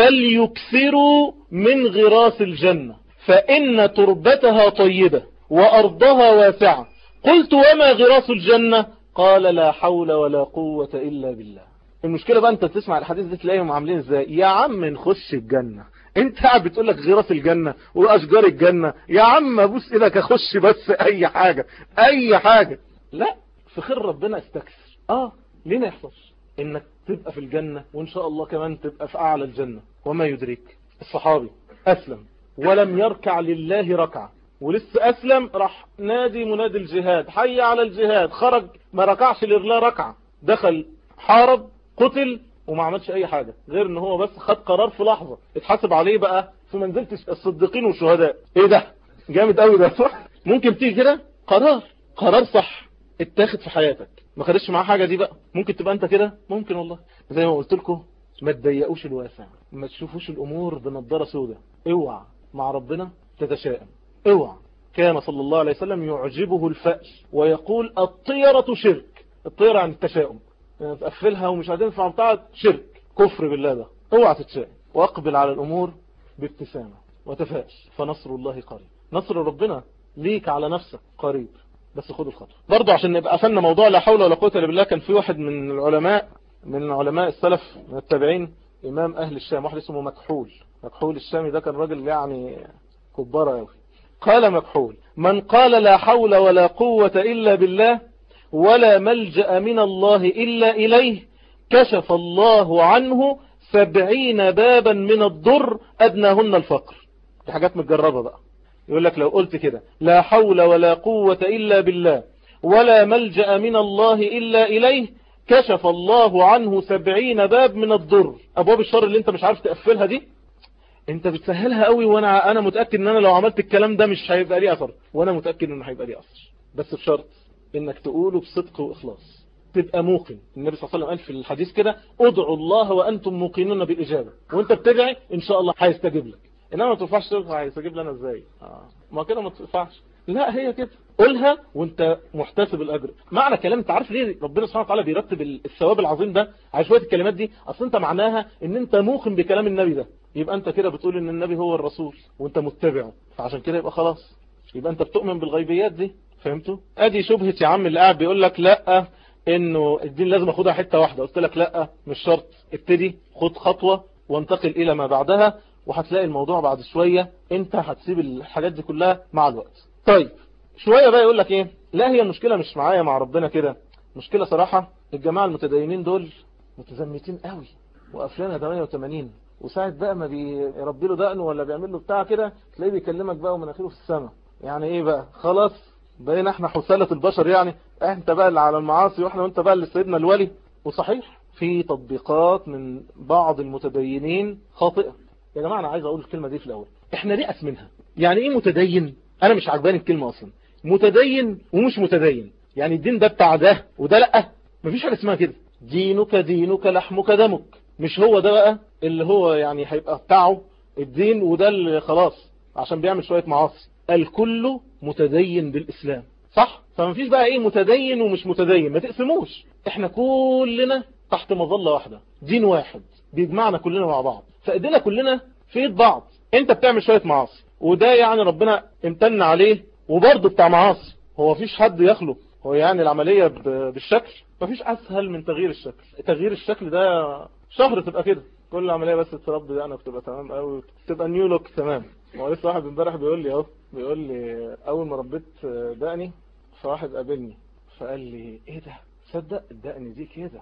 S1: فليكثروا من غراس الجنة فإن تربتها طيبة وأرضها واسعة. قلت وما غراس الجنة؟ قال لا حول ولا قوة إلا بالله. المشكلة بقى انت تسمع الحديث ده تلاقيهم عاملين ازاي؟ يا عم نخش الجنة، انت قاعد بتقول لك غراس الجنة واشجار الجنة، يا عم ابوس ايدك اخش بس اي حاجة اي حاجة. لا، في خير ربنا استكثر. اه ليه ما يحصلش انك تبقى في الجنة وان شاء الله كمان تبقى في اعلى الجنة؟ وما يدريك. الصحابي اسلم ولم يركع لله ركعة، ولسه اسلم راح نادي منادي الجهاد حي على الجهاد، خرج ما ركعش لله ركعة، دخل حارب قتل وما عملش اي حاجة غير ان هو بس خد قرار في لحظة اتحاسب عليه بقى في منزلة الصديقين والشهداء. ايه ده جامد قوي ده صح؟ ممكن تيجي كده قرار قرار صح اتاخد في حياتك ما خدش معاه حاجة، دي بقى ممكن تبقى انت كده. ممكن والله زي ما قلت لكم ما تضيقوش الواسع، ما تشوفوش الامور بنظارة سوداء. اوعى مع ربنا تتشائم، اوعى. كان صلى الله عليه وسلم يعجبه الفأل ويقول الطيرة شرك. الطيرة عن التشاؤم يعني تقفلها ومش هتنفع بتاعت شرك كفر بالله. ده اوعى تتشائم واقبل على الامور بابتسامة وتفائل فنصر الله قريب. نصر ربنا ليك على نفسك قريب، بس خد الخطوة. برضو عشان نبقى قفلنا موضوع لا حول ولا قوة الا بالله، كان في واحد من العلماء من علماء السلف من التابعين امام اهل الشام، واحد اسمه مكحول. مكحول الشامي ده كان راجل يعني كبارة قوي. قال مكحول من قال لا حول ولا قوة الا بالله ولا ملجأ من الله الا اليه كشف الله عنه سبعين بابا من الضر ادناهن الفقر. دي حاجات متجربة بقى. يقول لك لو قلت كده لا حول ولا قوة إلا بالله ولا ملجأ من الله إلا إليه كشف الله عنه سبعين باب من الضر. أبواب الشر اللي انت مش عارف تقفلها دي انت بتسهلها قوي، وانا انا متأكد ان انا لو عملت الكلام ده مش هيبقى لي اثر، وانا متأكد انه هيبقى لي اثر، بس بشرط انك تقوله بصدق واخلاص، تبقى موقن. النبي صلى الله عليه وسلم قال في الحديث كده ادعوا الله وانتم موقنون بالاجابة، وانت بتدعي ان شاء الله هيستجيب لك. انما ما تنفعش تقول هيستجيب لنا ازاي؟ اه ما كده ما تنفعش. لا هي كده قولها وانت محتسب الاجر. معنى كلام انت عارف ليه ربنا سبحانه وتعالى بيرتب الثواب العظيم ده على شويه الكلمات دي؟ اصل انت معناها ان انت موقن بكلام النبي ده، يبقى انت كده بتقول ان النبي هو الرسول وانت متبعه، فعشان كده يبقى خلاص يبقى انت بتؤمن بالغيبيات دي. فهمتوا؟ ادي شبهه يا عم اللي قاعد بيقول لك لا انه الدين لازم اخدها حته واحده. قلت لك لا مش شرط، ابتدي خد خطوه وانتقل الى ما بعدها، وهتلاقي الموضوع بعد شوية انت هتسيب الحاجات دي كلها مع الوقت. طيب شوية بقى يقول لك ايه؟ لا هي المشكلة مش معايا مع ربنا كده، مشكلة صراحة الجماعة المتدينين دول متزمتين قوي وقفلنا ثمانية وثمانين، وساعة بقى ما بيربي له دقنه ولا بيعمل له بتاع كده تلاقيه بيكلمك بقى ومناخيره في السماء. يعني ايه بقى؟ خلاص بقينا احنا حسالة البشر، يعني انت بقى اللي على المعاصي واحنا وانت بقى اللي سيدنا الولي. وصحيح في تطبيقات من بعض المتدينين خاطئة. يا جماعة أنا عايز أقول الكلمة دي في الأول، إحنا نيأس منها. يعني إيه متدين؟ أنا مش عجباني الكلمة أصلا. متدين ومش متدين، يعني الدين ده بتاع ده وده لأ، مفيش حاجة اسمها كده. دينك دينك لحمك دمك، مش هو ده بقى اللي هو يعني هيبقى بتاعه الدين وده اللي خلاص عشان بيعمل شوية معاصي. الكل متدين بالإسلام صح؟ فمفيش بقى إيه متدين ومش متدين، ما تقسموش. إحنا كلنا تحت مظلة واحدة، دين واحد بيجمعنا كلنا مع بعض، فإيدينا كلنا في ايد بعض. انت بتعمل شوية معاصي وده يعني ربنا امتن عليه وبرضه بتاع معاصي، هو مفيش حد يخلق. هو يعني العملية بالشكل مفيش اسهل من تغيير الشكل. تغيير الشكل ده شهر تبقى كده، كل عملية بس تربي يعني بتبقى تمام قوي، تبقى نيو لوك تمام. هو لسه واحد امبارح بيقول لي اهو، بيقول لي اول ما ربيت دقني فواحد قابلني فقال لي ايه ده تصدق الدقن دي كده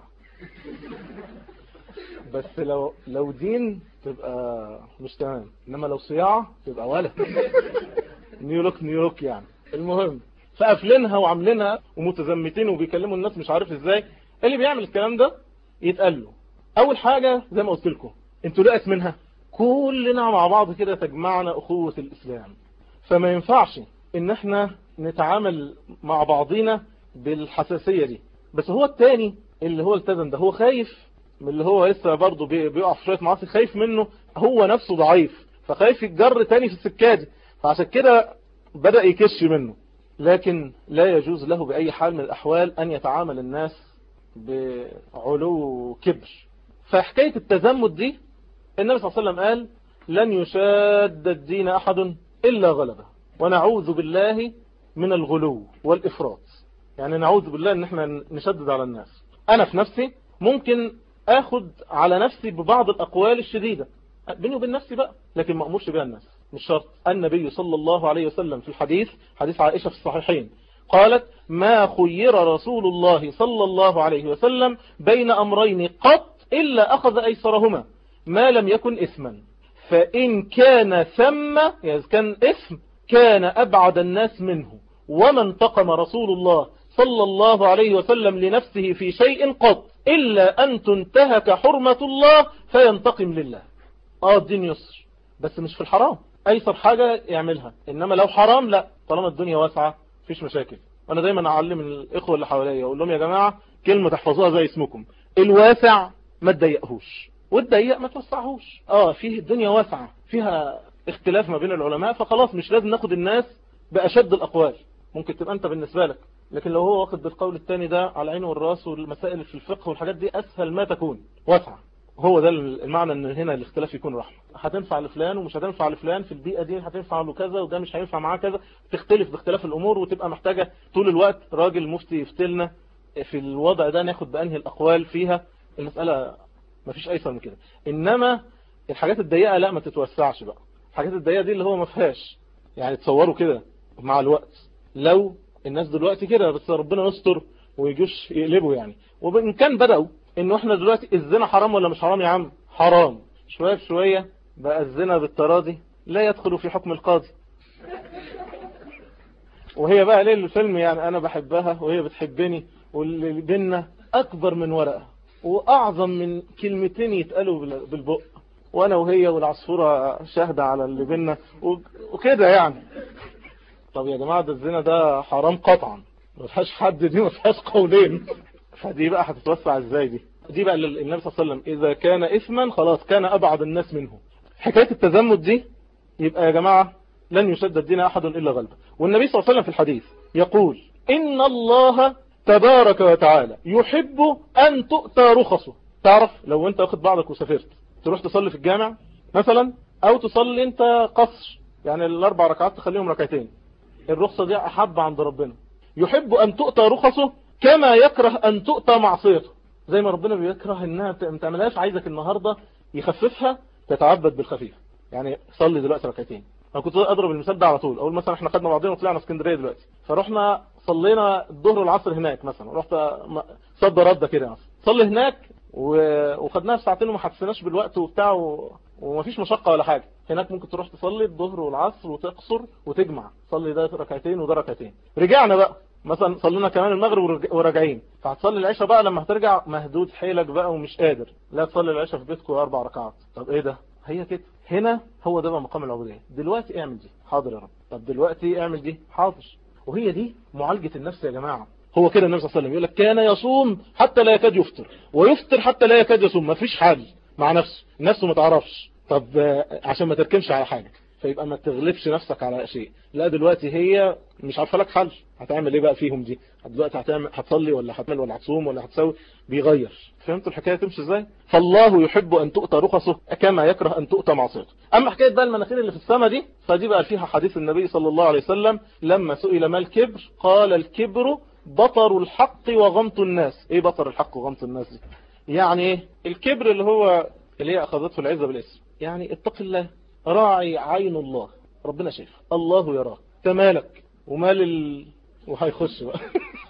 S1: بس لو لو دين تبقى مش تمام، انما لو صياعة تبقى ولا نيو لوك نيو لوك يعني. المهم فقافلينها وعاملينها ومتزمتين وبيكلموا الناس مش عارف ازاي. اللي بيعمل الكلام ده يتقال له اول حاجة زي ما قلت لكم انتوا لقيت منها كلنا مع بعض كده تجمعنا اخوة الاسلام، فما ينفعش ان احنا نتعامل مع بعضينا بالحساسية دي. بس هو التاني اللي هو التزم ده هو خايف من اللي هو لسه برضه بيقع في شوية معاصي، خايف منه، هو نفسه ضعيف فخايف يتجر تاني في السكة دي، فعشان كده بدأ يكش منه، لكن لا يجوز له بأي حال من الأحوال أن يتعامل الناس بعلو كبر. فحكاية التزمت دي النبي صلى الله عليه وسلم قال لن يشاد الدين أحد إلا غلبه، ونعوذ بالله من الغلو والإفراط. يعني نعوذ بالله ان احنا نشدد على الناس. انا في نفسي ممكن اخد على نفسي ببعض الاقوال الشديدة بيني وبين نفسي بقى، لكن ما امرش بها الناس، مش شرط. النبي صلى الله عليه وسلم في الحديث، حديث عائشة في الصحيحين، قالت ما خير رسول الله صلى الله عليه وسلم بين امرين قط الا اخذ ايسرهما ما لم يكن اثما، فان كان ثم يعني كان اثم كان ابعد الناس منه، وما انتقم رسول الله صلى الله عليه وسلم لنفسه في شيء قط إلا أن تنتهك حرمة الله فينتقم لله. اه الدين يسر، بس مش في الحرام، أيسر حاجة يعملها، إنما لو حرام لا، طالما الدنيا واسعة فيش مشاكل. وأنا دايما أعلم الإخوة اللي حواليا أقول لهم يا جماعة كلمة تحفظوها زي اسمكم، الواسع ما تضيقهوش والضيق ما توسعهوش. اه فيه الدنيا واسعة فيها اختلاف ما بين العلماء، فخلاص مش لازم ناخد الناس بأشد الأقوال. ممكن تبقى أنت بالنسبة لك، لكن لو هو واخد بالقول الثاني ده على عينه والراس، والمسائل في الفقه والحاجات دي أسهل ما تكون واسعة. هو ده المعنى ان هنا الاختلاف يكون رحمة. هتنفع لفلان ومش هتنفع لفلان في البيئة دي، هتنفع له كذا وده مش هينفع معاه كذا، تختلف باختلاف الأمور، وتبقى محتاجة طول الوقت راجل مفتي يفتلنا في الوضع ده ناخد بأنهي الأقوال فيها. المسألة مفيش أيسر من كده. إنما الحاجات الضيقة لا ما تتوسعش بقى. الحاجات الضيقة دي اللي هو ما فيهاش، يعني تصوروا كده مع الوقت لو الناس دلوقتي كده، بس ربنا يستر ويجوش يقلبوا يعني. وإن كان بدأوا إنه إحنا دلوقتي الزنا حرام ولا مش حرام؟ يا عم حرام، شوية بشوية بقى الزنا بالتراضي لا يدخل في حكم القاضي. وهي بقى ليه الفيلم يعني أنا بحبها وهي بتحبني، واللي بينا أكبر من ورقة وأعظم من كلمتين يتقالوا بالبق، وأنا وهي والعصفورة شاهدة على اللي بينا وكده يعني. طب يا جماعة ده الزنا ده حرام قطعا، ما فيهاش حد، دي ما فيهاش قولين. فدي بقى هتتوسع ازاي؟ دي دي بقى النبي صلى الله عليه وسلم إذا كان إثما خلاص كان أبعد الناس منه. حكاية التزمت دي يبقى يا جماعة لن يشد الدين أحد إلا غلبه. والنبي صلى الله عليه وسلم في الحديث يقول إن الله تبارك وتعالى يحب أن تؤتى رخصه. تعرف لو أنت واخد بعضك وسافرت تروح تصلي في الجامع مثلا، أو تصلي أنت قصر، يعني الأربع ركعات تخليهم ركعتين، الرخصة دي أحب عند ربنا. يحب أن تؤتى رخصه كما يكره أن تؤتى معصيته. زي ما ربنا بيكره إنها ما تعملهاش، عايزك النهاردة يخففها تتعبد بالخفيف. يعني صلي دلوقتي ركعتين. أنا كنت أضرب المثال ده على طول، أقول مثلا إحنا خدنا بعضنا وطلعنا اسكندرية دلوقتي، فرحنا صلينا الظهر والعصر هناك مثلا، رحت صد رده كده مثلا صلي هناك وخدناها في ساعتين وما حسناش بالوقت وبتاع و... ومفيش مشقة ولا حاجة. هناك ممكن تروح تصلي الظهر والعصر وتقصر وتجمع، صلي ده ركعتين وده ركعتين. رجعنا بقى مثلا صلينا كمان المغرب وراجعين، فهتصلي العشاء بقى لما هترجع مهدود حيلك بقى ومش قادر، لا تصلي العشاء في بيتكم اربع ركعات. طب ايه ده؟ هي كده. هنا هو ده بقى مقام العبودية. دلوقتي اعمل دي، حاضر يا رب. طب دلوقتي اعمل دي، حاضر. وهي دي معالجة النفس يا جماعة. هو كده النبي صلى الله عليه وسلم يقول لك كان يصوم حتى لا يكاد يفطر، ويفطر حتى لا يكاد يصوم. ما فيش حل مع نفسه، نفسه ما تعرفش. طب عشان ما تركمش على حاجة، فيبقى ما تغلبش نفسك على شيء. لا دلوقتي هي مش عارفه لك حل، هتعمل ايه بقى فيهم دي؟ دلوقتي هتعمل، هتصلي ولا هتعمل ولا هتصوم ولا هتسوي؟ بيغير. فهمتوا الحكايه تمشي ازاي؟ فالله يحب ان تؤتى رخصه كما يكره ان تؤتى معصيته. اما حكايه بقى المناخير اللي في السماء دي، فدي بقى فيها حديث النبي صلى الله عليه وسلم لما سئل ما الكبر قال الكبر بطر الحق وغمط الناس. ايه بطر الحق وغمط الناس دي؟ يعني ايه الكبر؟ اللي هو اللي هي اخذته العزه بالاسم، يعني اتق الله، راعي عين الله، ربنا شايف، الله يراه، تمالك ومال ال... وهيخش بقى.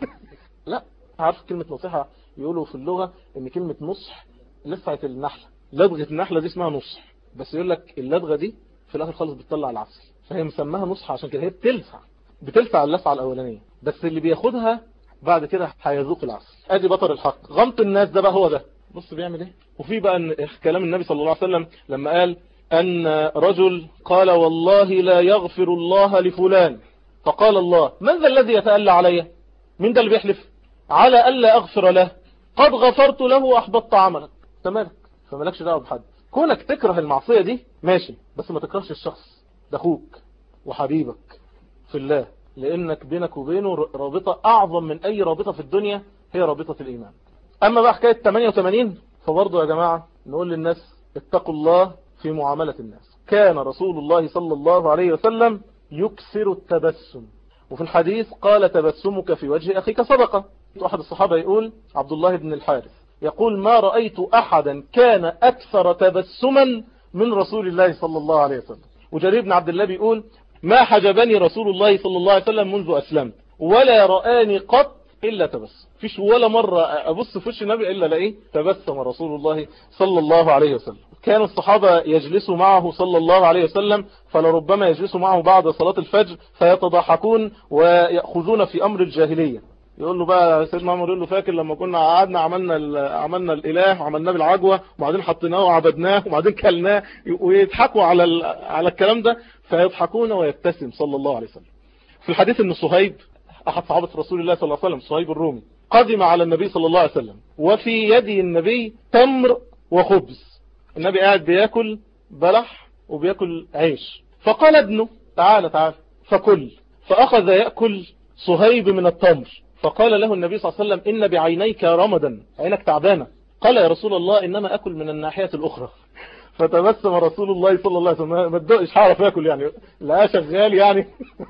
S1: لا عارف كلمة نصيحة يقولوا في اللغة ان كلمة نصح لسعة النحلة، لدغة النحلة دي اسمها نصح، بس يقول لك اللدغة دي في الاخر خالص بتطلع العسل، فهي مسماها نصح عشان كده. هي بتلسع بتلسع اللسعة الاولانية، بس اللي بياخدها بعد كده هيذوق العسل. ادي بطر الحق. غمط الناس ده بقى هو ده. بص بيعمل ايه. وفي بقى كلام النبي صلى الله عليه وسلم لما قال أن رجل قال والله لا يغفر الله لفلان، فقال الله من ذا الذي يتألى علي؟ من ده اللي بيحلف على ألا أغفر له؟ قد غفرت له وأحبطت عملك. تمالك، فمالكش دعوه بحد. كونك تكره المعصية دي ماشي، بس ما تكرهش الشخص ده، أخوك وحبيبك في الله، لأنك بينك وبينه رابطة أعظم من أي رابطة في الدنيا، هي رابطة الإيمان. أما بقى حكاية ثمانية وثمانين فبرضه يا جماعة نقول للناس اتقوا الله في معاملة الناس. كان رسول الله صلى الله عليه وسلم يكثر التبسم، وفي الحديث قال تبسمك في وجه أخيك صدقة. أحد الصحابة يقول عبد الله بن الحارث يقول ما رأيت أحدا كان أكثر تبسما من رسول الله صلى الله عليه وسلم. وجرير بن عبد الله بيقول ما حجبني رسول الله صلى الله عليه وسلم منذ أسلمت ولا رآني قط إلا تبسم. فيش ولا مرة أبص في وش النبي إلا لقيه تبسم رسول الله صلى الله عليه وسلم. كان الصحابة يجلسوا معه صلى الله عليه وسلم فلربما يجلسوا معه بعد صلاة الفجر فيتضحكون ويأخذون في أمر الجاهلية. يقول له بقى سيدنا عمر يقول له فاكر لما كنا قعدنا عملنا عملنا الإله وعملناه بالعجوة وبعدين حطيناه وعبدناه وبعدين كلناه، ويضحكوا على على الكلام ده فيضحكون ويبتسم صلى الله عليه وسلم. في الحديث ان صهيب أحد صحابة رسول الله صلى الله عليه وسلم صهيب الرومي قدم على النبي صلى الله عليه وسلم وفي يد النبي تمر وخبز. النبي قاعد بياكل بلح وبياكل عيش، فقال ابنه تعال تعال فكل، فأخذ يأكل صهيب من التمر، فقال له النبي صلى الله عليه وسلم إن بعينيك رمدا، عينك تعبانة. قال يا رسول الله إنما أكل من الناحية الأخرى. فتبسم رسول الله صلى الله عليه وسلم ما تدقش هعرف يأكل يعني لا شغال يعني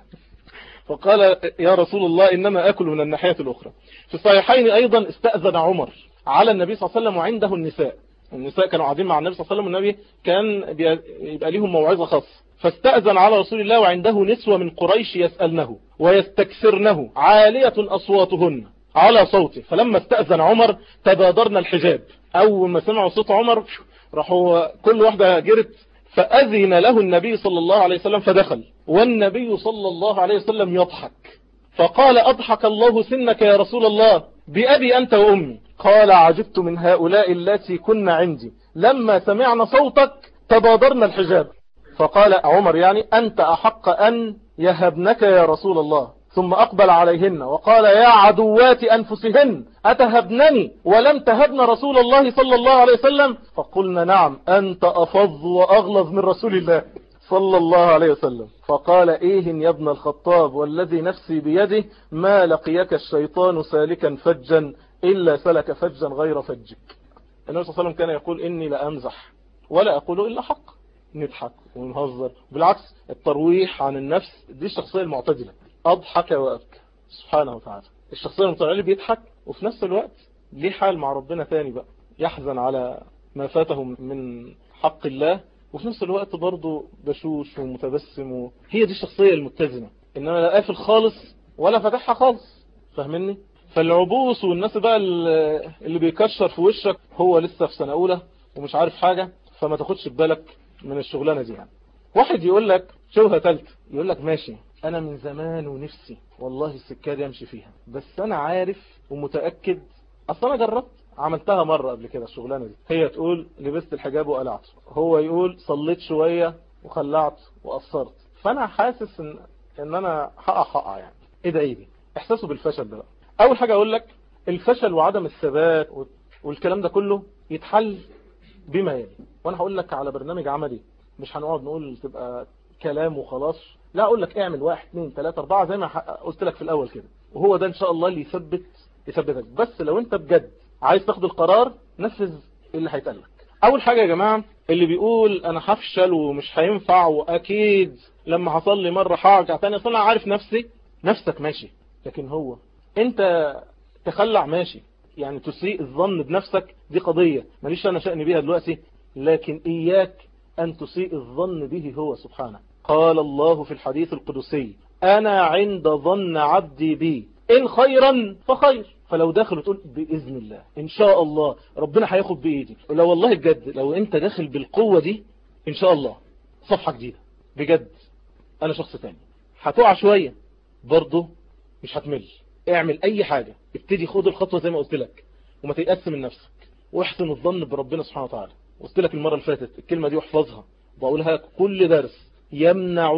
S1: فقال يا رسول الله إنما أكل من الناحية الأخرى. في الصحيحين أيضا استأذن عمر على النبي صلى الله عليه وسلم وعنده النساء. النساء كانوا قاعدين مع النبي صلى الله عليه وسلم والنبي كان يبقى لهم موعظة خاصة، فاستأذن على رسول الله وعنده نسوة من قريش يسألنه ويستكثرنه عالية أصواتهن على صوته. فلما استأذن عمر تبادرنا الحجاب، أول ما سمعوا صوت عمر راحوا كل واحدة جرت، فأذن له النبي صلى الله عليه وسلم فدخل والنبي صلى الله عليه وسلم يضحك، فقال أضحك الله سنك يا رسول الله بأبي أنت وأمي. قال عجبت من هؤلاء التي كن عندي لما سمعنا صوتك تبادرنا الحجاب. فقال عمر يعني أنت أحق أن يهبنك يا رسول الله. ثم أقبل عليهن وقال يا عدوات أنفسهن أتهبنني ولم تهبن رسول الله صلى الله عليه وسلم؟ فقلنا نعم أنت أفض وأغلظ من رسول الله صلى الله عليه وسلم. فقال إيه يا ابن الخطاب والذي نفسي بيده ما لقيك الشيطان سالكا فجا إلا سلك فجا غير فجك. النبي صلى الله عليه وسلم كان يقول إني لأمزح ولا أقول إلا حق، نضحك ونهزر. بالعكس الترويح عن النفس دي الشخصية المعتدلة، أضحك وأبكى سبحانه وتعالى. الشخصية المتعالي بيضحك وفي نفس الوقت ليه حال مع ربنا تاني بقى، يحزن على ما فاته من حق الله وفي نفس الوقت برضه بشوش ومتبسم. هي دي الشخصية المتزنة، إنما لا قافل خالص ولا فتحها خالص، فاهمني؟ فالعبوس والناس بقى اللي بيكشر في وشك هو لسه في سنة أولى ومش عارف حاجة، فما تاخدش بالك من الشغلانة دي. يعني واحد يقول لك شبهة ثالثة، يقول لك ماشي أنا من زمان ونفسي والله السكة دي أمشي فيها، بس أنا عارف ومتأكد أصلا أنا جربت عملتها مرة قبل كده الشغلانة دي. هي تقول لبست الحجاب وقلعت، هو يقول صليت شوية وخلعت وقصرت، فأنا حاسس إن, إن أنا حقا حقا يعني إيه ده إيه دي إحساسه بالفشل ده بقى. أول حاجة أقول لك الفشل وعدم الثبات والكلام ده كله يتحل بما يلي، وأنا هقول لك على برنامج عملي، مش هنقعد نقول تبقى كلام وخلاص، لا أقول لك اعمل واحد اثنين ثلاثة أربعة زي ما قلت لك في الأول كده، وهو ده إن شاء الله اللي يثبت يثبتك. بس لو أنت بجد عايز تاخد القرار نفذ اللي هيتقال لك. أول حاجة يا جماعة اللي بيقول أنا هفشل ومش هينفع وأكيد لما حصل لي مرة هرجع تاني، أصل أنا عارف نفسي، نفسك ماشي، لكن هو أنت تخلع ماشي، يعني تسيء الظن بنفسك دي قضية ماليش أنا شأن بيها دلوقتي، لكن إياك أن تسيء الظن به هو سبحانه. قال الله في الحديث القدسي أنا عند ظن عبدي بي إن خيرا فخير. فلو داخل وتقول بإذن الله إن شاء الله ربنا هياخد بإيدي، ولو والله بجد لو أنت داخل بالقوة دي إن شاء الله صفحة جديدة بجد، أنا شخص تاني. هتقع شوية برضه مش هتمل، اعمل أي حاجة، ابتدي خد الخطوة زي ما قلت لك وما تيأس من نفسك واحسن الظن بربنا سبحانه وتعالى. قلت لك المرة اللي فاتت الكلمة دي واحفظها وبقولها كل درس، يمنع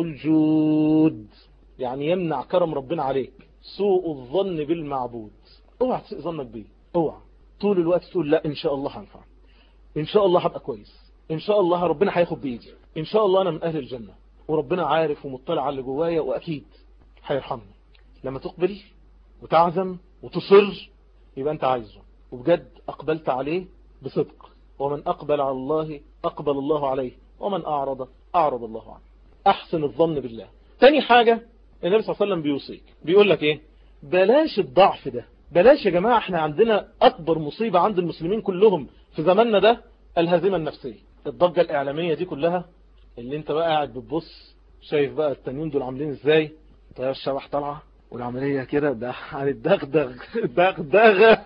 S1: الجود يعني يمنع كرم ربنا عليك سوء الظن بالمعبود. اوعى تسيء ظنك بيه، اوعى طول الوقت تقول لا ان شاء الله هنفع، ان شاء الله هبقى كويس، ان شاء الله ربنا هياخد بايدي، ان شاء الله انا من اهل الجنة، وربنا عارف ومطلع على اللي جوايا واكيد. هيرحمني. لما تقبل وتعزم وتصر يبقى انت عايزه وبجد اقبلت عليه بصدق. ومن اقبل على الله اقبل الله عليه، ومن اعرض اعرض الله عنه. احسن الظن بالله. تاني حاجة النبي صلى الله عليه وسلم بيوصيك، بيقول لك ايه؟ بلاش الضعف ده. بلاش يا جماعة، احنا عندنا اكبر مصيبة عند المسلمين كلهم في زماننا ده الهزيمة النفسية. الضجة الاعلامية دي كلها اللي انت بقى قاعد بتبص شايف بقى التانيين دول عاملين ازاي، طيب الشبح طالعة والعملية كده ده هنتدغدغ دغدغة.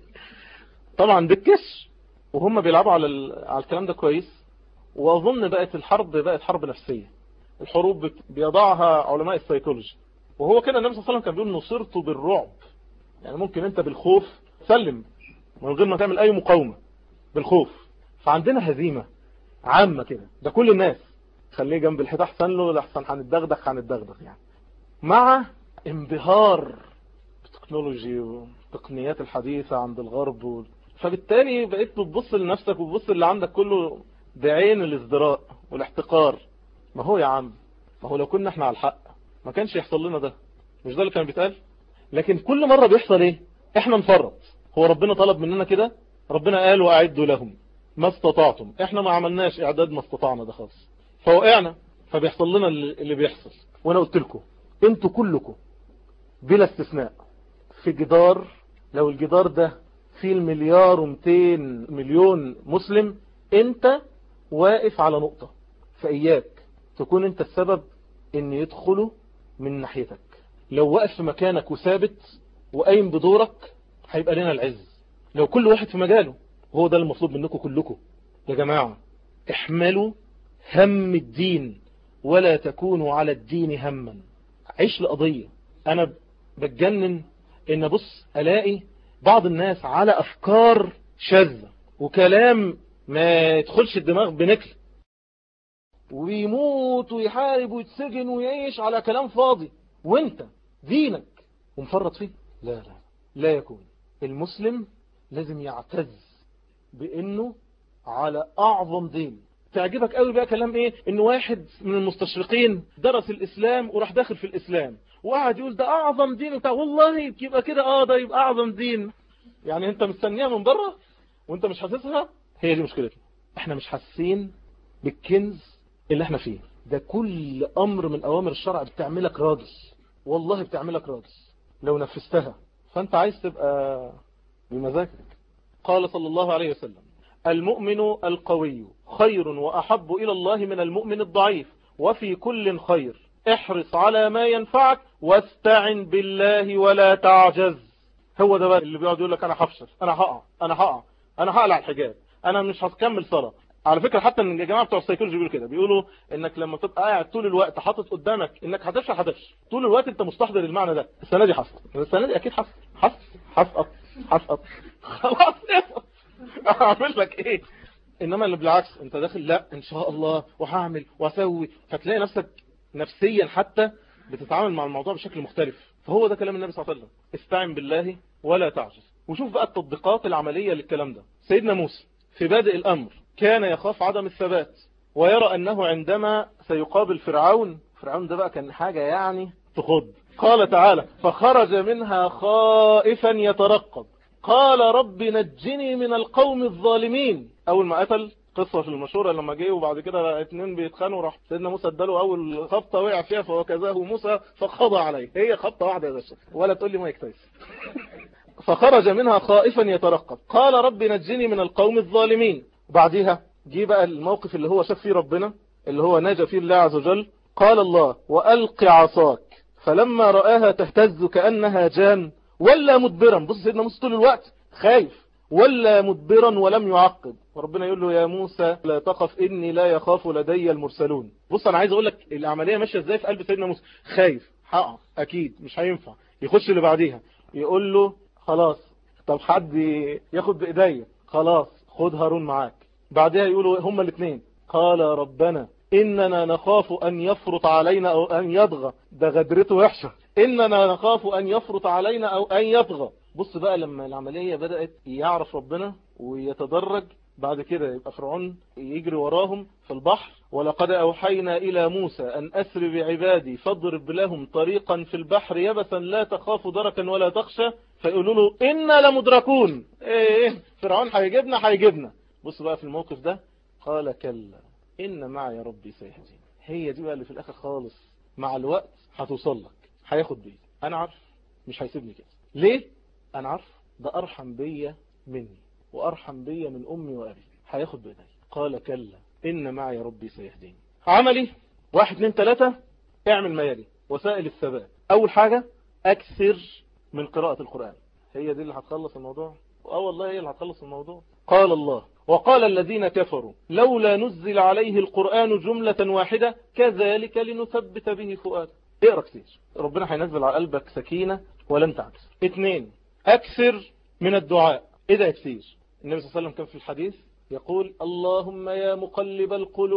S1: طبعا دكش وهم بيلعبوا على ال... على الكلام ده كويس. واظن بقت الحرب بقت حرب نفسية. الحروب بيضعها علماء السيكولوجي. وهو كده النبي صلى الله عليه وسلم كان بيقول نصرت بالرعب. يعني ممكن انت بالخوف تسلم من غير ما تعمل اي مقاومة بالخوف. فعندنا هزيمة عامة كده، ده كل الناس خليه جنب الحيط احسن له، لحسن هنتدغدغ هنتدغدغ يعني. مع انبهار التكنولوجي والتقنيات الحديثة عند الغرب و... فبالتالي بقيت بتبص لنفسك وبتبص اللي عندك كله بعين الازدراء والاحتقار. ما هو يا عم، ما هو لو كنا احنا على الحق ما كانش يحصل لنا ده. مش ده اللي كان بيتقال؟ لكن كل مرة بيحصل ايه؟ احنا نفرط. هو ربنا طلب مننا كده، ربنا قال واعدوا لهم ما استطعتم. احنا ما عملناش اعداد ما استطعنا ده خالص، فوقعنا. فبيحصل لنا اللي بيحصل. وانا قلت لكم انتوا كلكم بلا استثناء في جدار، لو الجدار ده فيه المليار ومتين مليون مسلم، انت واقف على نقطة. فإياك تكون انت السبب ان يدخلوا من ناحيتك. لو واقف في مكانك وثابت وقايم بدورك هيبقى لنا العز. لو كل واحد في مجاله، هو ده المطلوب منكم كلكم يا جماعة. احملوا هم الدين ولا تكونوا على الدين هما. عيش لقضية. انا بتجنن ان بص الاقي بعض الناس على افكار شاذة وكلام ما يدخلش الدماغ بنكل، ويموت ويحارب ويتسجن ويعيش على كلام فاضي، وانت دينك ومفرط فيه. لا لا لا يكون. المسلم لازم يعتز بانه على اعظم دين. تعجبك قوي بقى كلام ايه؟ ان واحد من المستشرقين درس الاسلام وراح داخل في الاسلام وقعد يقول ده اعظم دين بتاع، والله يبقى كده اه ده يبقى اعظم دين. يعني انت مستنيها من بره وانت مش حاسسها. هي دي مشكلتنا، احنا مش حاسين بالكنز اللي احنا فيه ده. كل امر من اوامر الشرع بتعملك راجل، والله بتعملك راجل لو نفذتها. فانت عايز تبقى بمزاجك. قال صلى الله عليه وسلم المؤمن القوي خير وأحب إلى الله من المؤمن الضعيف، وفي كل خير. احرص على ما ينفعك واستعن بالله ولا تعجز. هو ده بقى اللي بيقعد يقول لك انا هفشل، انا هقع، انا هقع، انا هقلع الحجاب، انا مش هكمل صلاة. على فكرة حتى ان الجماعة بتوع السيكولوجي بيقولوا كده، بيقولوا انك لما تبقى قاعد طول الوقت حاطط قدامك انك هتفشل هتفشل طول الوقت، انت مستحضر المعنى ده. السنة دي حصل، السنة دي اكيد حصل، حصل حصل حصل خلاص اعمل لك ايه؟ انما اللي بالعكس انت داخل لا ان شاء الله وهعمل واسوي، فتلاقي نفسك نفسيا حتى بتتعامل مع الموضوع بشكل مختلف. فهو ده كلام النبي صلى الله عليه وسلم، استعن بالله ولا تعجز. وشوف بقى التطبيقات العملية للكلام ده. سيدنا موسى في بادئ الامر كان يخاف عدم الثبات، ويرى انه عندما سيقابل فرعون، فرعون ده بقى كان حاجة يعني تخض. قال تعالى فخرج منها خائفا يترقب قال رب نجني من القوم الظالمين. اول ما قتل قصة في المشهورة لما جه وبعد كده اتنين بيتخانوا، راح سيدنا موسى اداله اول خبطة وقع فيها فوكزاه موسى فقضى عليه. هي خبطة واحدة يا باشا، ولا تقول لي ما يكتيس. فخرج منها خائفا يترقب قال رب نجني من القوم الظالمين. بعدها جه بقى الموقف اللي هو شاف فيه ربنا، اللي هو نجا فيه الله عز وجل. قال الله وألق عصاك فلما رآها تهتز كأنها جان ولا مدبرا. بص سيدنا موسى طول الوقت خايف، ولا مدبرا ولم يعقب. وربنا يقول له يا موسى لا تخف إني لا يخاف لدي المرسلون. بص أنا عايز أقول لك العملية ماشية إزاي في قلب سيدنا موسى. خايف حقا أكيد مش هينفع، يخش اللي بعديها يقول له خلاص طب حد ياخد بإيديا، خلاص خد هارون معاك. بعدها يقولوا هما الاثنين قال ربنا إننا نخاف أن يفرط علينا أو أن يطغى. ده غدرته وحشة. إننا نخاف أن يفرط علينا أو أن يطغى. بص بقى لما العملية بدأت يعرف ربنا ويتدرج، بعد كده يبقى فرعون يجري وراهم في البحر. ولقد أوحينا إلى موسى أن أسر بعبادي فاضرب لهم طريقا في البحر يبسا لا تخاف دركا ولا تخشى. فيقولوا له إنا لمدركون. إيه فرعون هيجيبنا هيجيبنا. بص بقى في الموقف ده، قال كلا إن معي ربي سيهدين. هي دي بقى اللي في الآخر خالص، مع الوقت هتوصل لك، هياخد بيه. أنا عارف مش هيسيبني كده. ليه؟ أنا عارف ده أرحم بيا مني وأرحم بيا من أمي وأبي، هياخد بإيدي. قال كلا إن معي ربي سيهدين. عملي واحد اتنين تلاتة، اعمل ما يلي وسائل الثبات. أول حاجة أكثر من قراءة القرآن. هي دي اللي هتخلص الموضوع. اه والله هي اللي هتخلص الموضوع. قال الله وقال الذين كفروا لولا نزل عليه القرآن جملة واحدة كذلك لنثبت به فؤاده. اقرأ كتير، ربنا هينزل على قلبك سكينة ولن تعجز. اثنين، أكثر من الدعاء. ايه ده كتير؟ النبي صلى الله عليه وسلم كان في الحديث يقول اللهم يا مقلب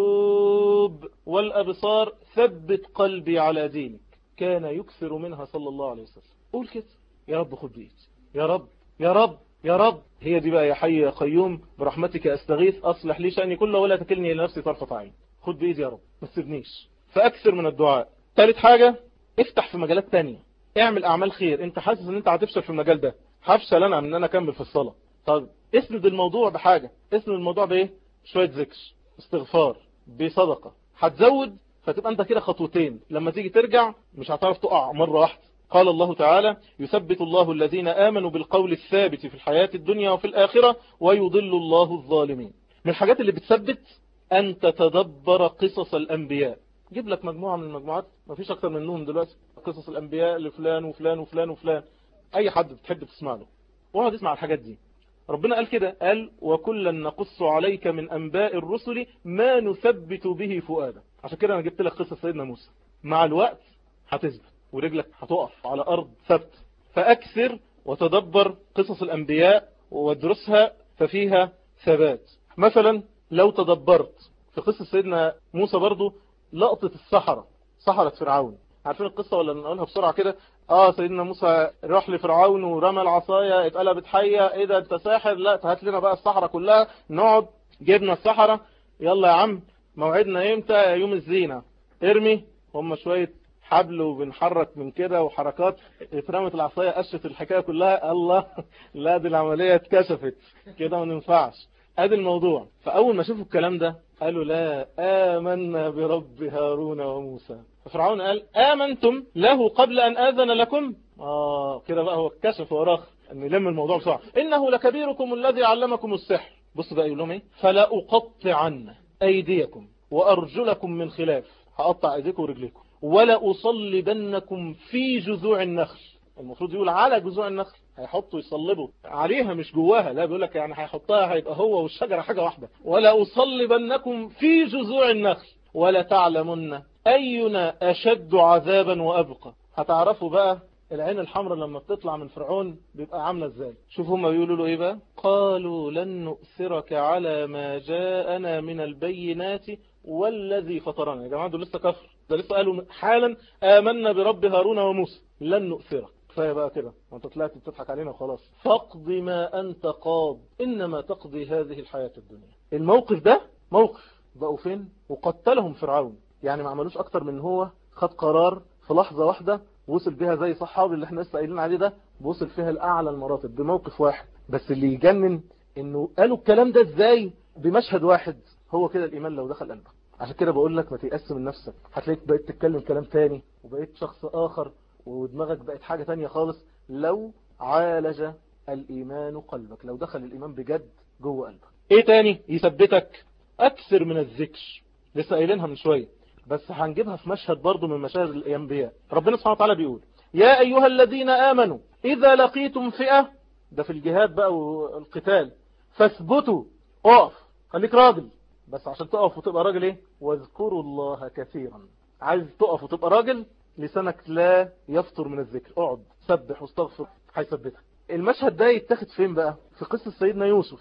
S1: القلوب والأبصار ثبت قلبي على دينك. كان يكثر منها صلى الله عليه وسلم. قول كده يا رب خد بيت، يا رب يا رب يا رب. هي دي بقى يا حي يا قيوم برحمتك أستغيث أصلح لي شأني كله ولا تكلني إلى نفسي طرفة عين. خد بإيدي يا رب ما تسيبنيش. فأكثر من الدعاء. ثالث حاجة، افتح في مجالات تانية، اعمل أعمال خير. انت حاسس ان انت هتفشل في المجال ده، هفشل انا من ان انا اكمل في الصلاة. طب اسند الموضوع بحاجة، اسند الموضوع بايه؟ شوية ذكر، استغفار، بصدقة. هتزود فتبقى انت كده خطوتين، لما تيجي ترجع مش هتعرف تقع مرة واحدة. قال الله تعالى يثبت الله الذين آمنوا بالقول الثابت في الحياة الدنيا وفي الآخرة ويضل الله الظالمين. من الحاجات اللي بتثبت أن تتدبر قصص الأنبياء. جيب لك مجموعة من المجموعات، ما فيش أكتر منهم دلوقتي، قصص الأنبياء لفلان وفلان وفلان وفلان، أي حد بتحب تسمع له وقعد اسمع الحاجات دي. ربنا قال كده، قال وكلا نقص عليك من أنباء الرسل ما نثبت به فؤادا. عشان كده أنا جبت لك قصة سيدنا موسى. مع الوقت هتثبت ورجلك هتقف على أرض ثبت. فأكثر وتدبر قصص الأنبياء وادرسها ففيها ثبات. مثلا لو تدبرت في قصة سيدنا موسى برضو لقطة السحرة، سحرة فرعون. عارفين القصة ولا نقولها بسرعة كده؟ اه سيدنا موسى راح لفرعون ورمى العصاية اتقلبت حية. ايه ده انت ساحر؟ لا هات لنا بقى السحرة كلها. نقعد جبنا السحرة، يلا يا عم موعدنا امتى؟ يوم الزينة. ارمي. هم شوية حبل وبنحرك من كده وحركات، اترمت العصاية قشت الحكاية كلها. الله لا دي العملية اتكشفت كده ما ننفعش. ادي الموضوع. فاول ما شافوا الكلام ده قالوا لا آمنا برب هارون وموسى. ففرعون قال آمنتم له قبل أن آذن لكم. آه كده بقى هو اتكشف وراخ أن يلم الموضوع بسرعة. إنه لكبيركم الذي علمكم السحر. بص بقى يقول لهم إيه؟ فلا أقطعن أيديكم وأرجلكم من خلاف. هقطع أيديكم ورجليكم. ولا أصلبنكم في جذوع النخل. المفروض يقول على جذوع النخل، هيحطوا يصلبوا عليها مش جواها. لا بيقول لك يعني هيحطها هيبقى هو والشجرة حاجة واحدة. ولا أصلبنكم في جذوع النخل ولا تعلمن أينا أشد عذابا وأبقى. هتعرفوا بقى العين الحمراء لما بتطلع من فرعون بيبقى عاملة ازاي. شوفوا هم بيقولوا له ايه بقى؟ قالوا لن نؤثرك على ما جاءنا من البينات والذي فطرنا. يا جماعة دول لسه كفر، ده لسه قالوا حالا آمنا برب هارون وموسى. لن نؤثرك. كفايه بقى كده وانت طلعت بتضحك علينا وخلاص. فاقض ما انت قاض انما تقضي هذه الحياة الدنيا. الموقف ده موقف بقوا فين وقتلهم فرعون. يعني ما عملوش اكتر من هو خد قرار في لحظة واحدة وصل بها زي صحابي اللي احنا لسه قايلين عليه ده، وصل فيها الاعلى المراتب بموقف واحد. بس اللي يجنن انه قالوا الكلام ده ازاي بمشهد واحد. هو كده الايمان لو دخل قلبك. عشان كده بقول لك ما تيأس من نفسك. هتلاقيك بقيت تتكلم كلام تاني وبقيت شخص اخر ودماغك بقت حاجة تانية خالص لو عالج الإيمان قلبك، لو دخل الإيمان بجد جوه قلبك. إيه تاني يثبتك؟ أكثر من الذكر. لسه قايلينها من شوية بس هنجيبها في مشهد برضو من مشاهد الأنبياء. ربنا سبحانه وتعالى بيقول يا أيها الذين آمنوا إذا لقيتم فئة، ده في الجهاد بقى والقتال، فاثبتوا. اقف خليك راجل. بس عشان تقف وتبقى راجل ايه؟ واذكروا الله كثيرا. عايز تقف وتبقى راجل لسانك لا يفطر من الذكر. اقعد سبح واستغفر هيثبتك. المشهد ده يتاخد فين بقى؟ في قصة سيدنا يوسف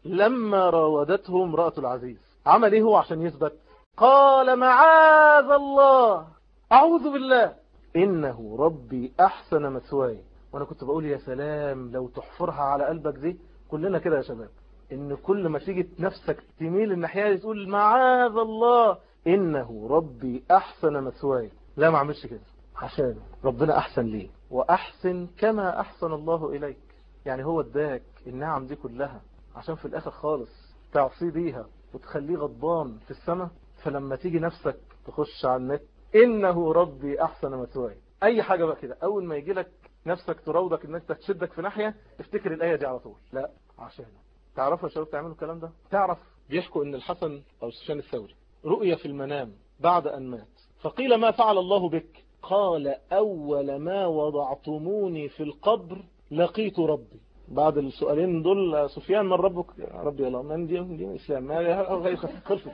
S1: لما راودته امرأة العزيز. عمل ايه هو عشان يثبت؟ قال معاذ الله، اعوذ بالله، انه ربي احسن مثواي. وانا كنت بقول يا سلام لو تحفرها على قلبك دي. كلنا كده يا شباب، ان كل ما تيجي نفسك تميل الناحية دي تقول معاذ الله انه ربي احسن مثواي، لا ما اعملش كده، عشان ربنا احسن ليه، واحسن كما احسن الله اليك. يعني هو اداك النعم دي كلها عشان في الاخر خالص تعصي بيها وتخليه غضبان في السماء. فلما تيجي نفسك تخش على النت انه ربي احسن مثواي، اي حاجة بقى كده، اول ما يجي لك نفسك تراودك انك تشدك في ناحية افتكر الاية دي على طول. لا عشان تعرفوا يا شباب تعملوا الكلام ده. تعرف بيحكوا ان الحسن او سفيان الثوري رؤيا في المنام بعد ان مات، فقيل ما فعل الله بك؟ قال اول ما وضعتموني في القبر لقيت ربي. بعد السؤالين دول سفيان من ربك؟ ربي الله، من دي دي الاسلام، ما خلصت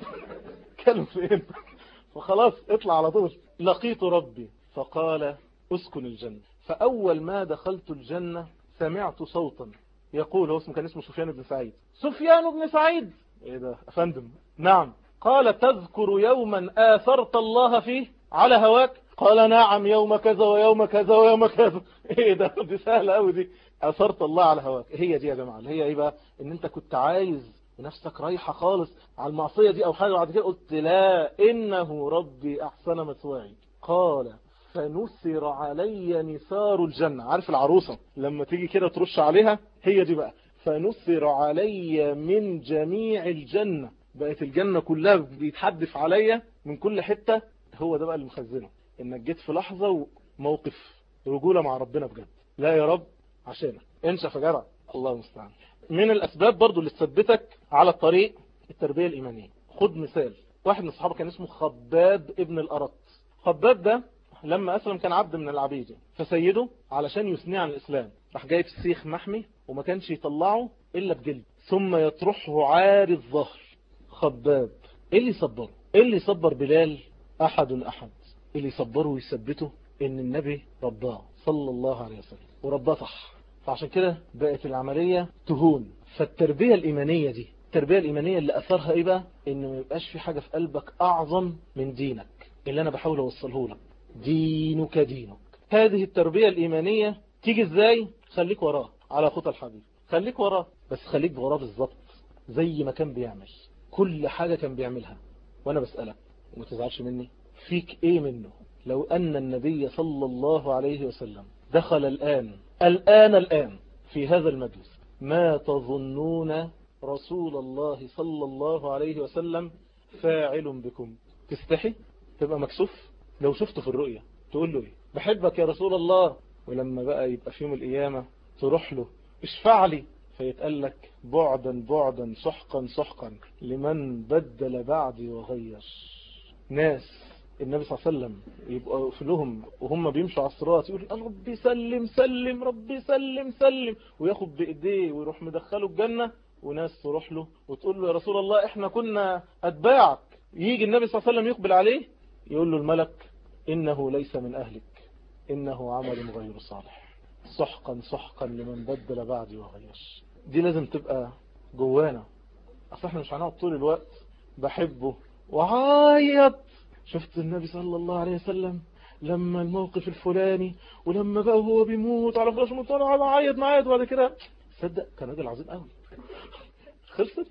S1: كلم فين فخلاص اطلع على طول. لقيت ربي فقال اسكن الجنة. فاول ما دخلت الجنة سمعت صوتا يقول، هو اسمه كان اسمه سفيان بن سعيد، سفيان بن سعيد، ايه ده افندم؟ نعم. قال تذكر يوما آثرت الله فيه على هواك؟ قال نعم، يوم كذا ويوم كذا ويوم كذا. ايه ده؟ دي سهلة قوي دي، آثرت الله على هواك. هي دي يا جماعة اللي هي ايه بقى؟ ان انت كنت عايز ونفسك رايحة خالص على المعصية دي او حاجة، بعد كده قلت لا انه ربي احسن مثواي. قال فنثر علي نثار الجنة. عارف العروسة لما تيجي كده ترش عليها؟ هي دي بقى، فنثر علي من جميع الجنة، بقت الجنة كلها بيتحدف عليا من كل حتة. هو ده بقى اللي مخزنه، انك جيت في لحظة وموقف رجولة مع ربنا بجد. لا يا رب عشانك انشف يا جدع، الله المستعان. من الاسباب برضو اللي تثبتك على الطريق التربية الايمانية. خد مثال، واحد من الصحابة كان اسمه خباب ابن الارط. خباب ده لما أسلم كان عبد من العبيد، فسيده علشان يثنيه عن الإسلام راح جايب السيخ محمي وما كانش يطلعه إلا بجلد، ثم يطرحه عاري الظهر. خباب إيه اللي يصبره؟ إيه اللي يصبر بلال؟ أحد أحد. اللي يصبره ويثبته إن النبي رباه صلى الله عليه وسلم، ورباه صح. فعشان كده بقت العملية تهون. فالتربية الإيمانية دي، التربية الإيمانية اللي أثرها إيه بقى؟ إن ما يبقاش في حاجة في قلبك أعظم من دينك اللي أنا بحاول أوصله لك. دينك دينك. هذه التربية الإيمانية تيجي إزاي؟ خليك وراه على خطى الحبيب، خليك وراه، بس خليك وراه بالظبط زي ما كان بيعمل كل حاجة كان بيعملها. وأنا بسألك وما تزعلش مني، فيك إيه منه؟ لو أن النبي صلى الله عليه وسلم دخل الآن الآن الآن في هذا المجلس، ما تظنون رسول الله صلى الله عليه وسلم فاعل بكم؟ تستحي؟ تبقى مكسوف؟ لو شفته في الرؤية تقول له ايه؟ بحبك يا رسول الله. ولما بقى يبقى في يوم القيامة تروح له اشفع لي، فيتقال لك بعدا بعدا سحقا سحقا لمن بدل بعدي وغير. ناس النبي صلى الله عليه وسلم يبقى في لهم وهم بيمشوا على الصراط يقول ربي سلم سلم ربي سلم سلم، وياخد بايديه ويروح مدخله الجنة. وناس تروح له وتقول له يا رسول الله احنا كنا اتباعك. يجي النبي صلى الله عليه وسلم يقبل عليه يقول له الملك إنه ليس من أهلك، إنه عمل غير صالح. سحقا سحقا لمن بدل بعدي وغير. دي لازم تبقى جوانا. أصل احنا مش هنقعد طول الوقت بحبه وعايط. شفت النبي صلى الله عليه وسلم لما الموقف الفلاني، ولما بقى هو بيموت على فراش موت انا قاعد اعيط معايا وبعد كده صدق كان راجل عظيم قوي. خلصت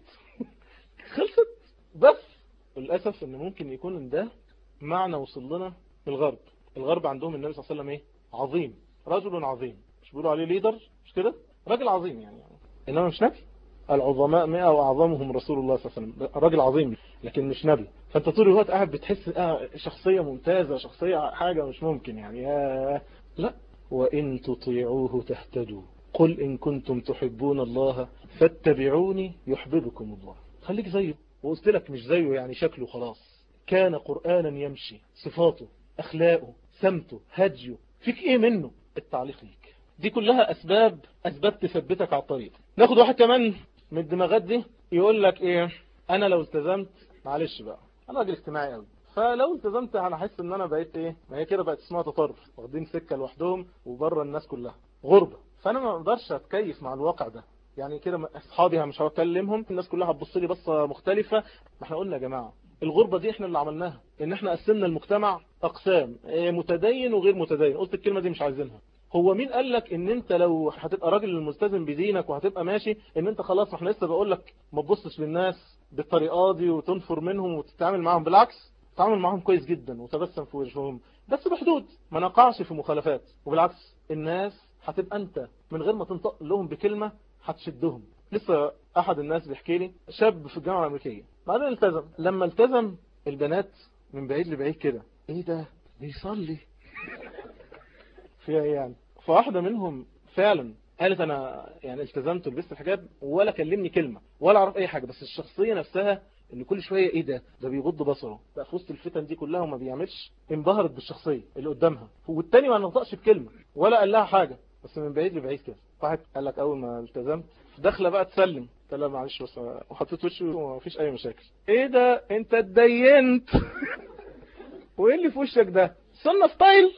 S1: خلصت. بس للاسف ان ممكن يكون ده معنى وصل لنا في الغرب. الغرب عندهم النبي صلى الله عليه وسلم ايه؟ عظيم، رجل عظيم. مش بيقولوا عليه ليدر؟ مش كده؟ راجل عظيم يعني, يعني. انما مش نبي. العظماء مئة واعظمهم رسول الله صلى الله عليه وسلم. راجل عظيم لكن مش نبي. فانت طول الوقت قاعد بتحس اه شخصية ممتازة، شخصية حاجة مش ممكن يعني. آه لا. وإن تطيعوه تهتدوا قل إن كنتم تحبون الله فاتبعوني يحببكم الله. خليك زيه. وقلت لك مش زيه يعني شكله خلاص. كان قرآنا يمشي، صفاته، أخلاقه، سمته، هديه، فيك إيه منه؟ التعليق ليك. دي كلها أسباب أسباب تثبتك على الطريق. ناخد واحد كمان من الدماغات دي يقول لك إيه؟ أنا لو التزمت، معلش بقى أنا راجل اجتماعي قوي، فلو التزمت أنا أحس إن أنا بقيت إيه؟ ما هي كده بقت اسمها تطرف، واخدين سكة لوحدهم وبره الناس كلها غربة. فأنا ما أقدرش أتكيف مع الواقع ده. يعني كده أصحابي مش هكلمهم، الناس كلها هتبص لي بصة مختلفة. ما احنا قلنا يا جماعة الغربة دي احنا اللي عملناها، ان احنا قسمنا المجتمع اقسام، متدين وغير متدين. قلت الكلمة دي مش عايزينها. هو مين قال لك ان انت لو هتبقى راجل ملتزم بدينك وهتبقى ماشي ان انت خلاص؟ ما احنا لسه بقول لك ما تبصش للناس بالطريقه دي وتنفر منهم وتتعامل معاهم، بالعكس تعامل معاهم كويس جدا وتبسم في وجههم بس بحدود، ما نقعش في مخالفات. وبالعكس الناس هتبقى انت من غير ما تنطق لهم بكلمه هتشدهم. لسه احد الناس بيحكي لي شاب في الجامعه الامريكيه بعدين التزم. لما التزم البنات من بعيد لبعيد كده ايه ده بيصلي فيها ايه يعني؟ فواحده منهم فعلا قالت انا يعني التزمت ولبست الحجاب ولا كلمني كلمه ولا اعرف اي حاجه، بس الشخصيه نفسها ان كل شويه ايه ده ده بيغض بصره بقى في وسط الفتن دي كلها وما بيعملش، انبهرت بالشخصيه اللي قدامها. والتاني ما نطقش بكلمه ولا قال لها حاجه بس من بعيد لبعيد كده. واحد قال لك اول ما التزمت داخله بقى تسلم، قال لها معلش بس وحطيت وشي وما فيش اي مشاكل. ايه ده انت اتدينت وايه اللي في وشك ده سنه ستايل؟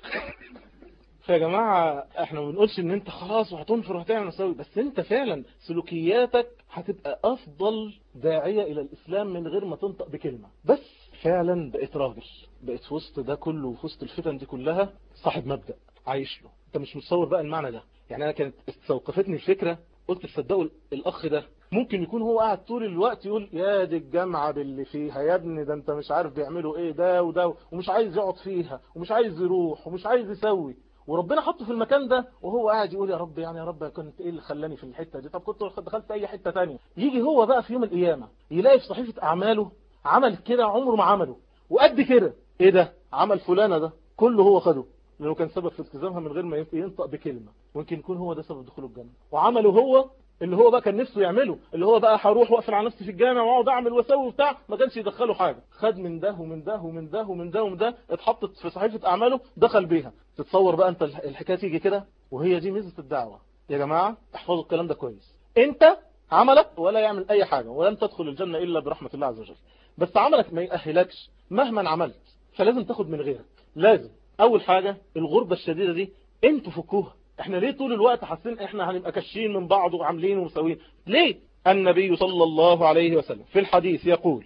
S1: فيا جماعة احنا ما بنقولش ان انت خلاص وهتنفر وهتعمل مساوي، بس انت فعلا سلوكياتك هتبقى افضل داعية الى الاسلام من غير ما تنطق بكلمة. بس فعلا بقيت راجل، بقيت في وسط ده كله وفي وسط الفتن دي كلها صاحب مبدأ عايش له. انت مش متصور بقى المعنى ده. يعني انا كانت استوقفتني الفكرة، قلت تصدقوا الاخ ده ممكن يكون هو قاعد طول الوقت يقول يا دي الجامعة باللي فيها يا ابني، ده انت مش عارف بيعملوا ايه ده وده، ومش عايز يقعد فيها ومش عايز يروح ومش عايز يسوي، وربنا حطه في المكان ده وهو قاعد يقول يا رب يعني يا رب كنت ايه اللي خلاني في الحتة دي، طب كنت دخلت اي حتة تانية. يجي هو بقى في يوم القيامة يلاقي في صحيفة اعماله عمل كده عمره ما عمله وقد كده، ايه ده عمل فلانة ده كله هو خده لانه كان سبب في التزامها من غير ما ينطق بكلمة، ويمكن يكون هو ده سبب دخوله الجنة. وعمله هو اللي هو بقى كان نفسه يعمله، اللي هو بقى هروح واقفل على نفسي في الجامع واقعد اعمل واسوي وبتاع، ما كانش يدخله حاجه، خد من ده ومن ده ومن ده ومن ده ومن ده، اتحطت في صحيفه اعماله دخل بيها. تتصور بقى انت الحكايه تيجي كده؟ وهي دي ميزه الدعوه يا جماعه. احفظوا الكلام ده كويس. انت عملك ولا يعمل اي حاجه ولن تدخل الجنه الا برحمه الله عز وجل، بس عملك ما يأهلكش مهما عملت، فلازم تاخد من غيرك. لازم اول حاجه الغربه الشديده دي انتوا فكوها. احنا ليه طول الوقت حاسين احنا هنبقى كاشين من بعض وعاملين ومسوين؟ ليه؟ النبي صلى الله عليه وسلم في الحديث يقول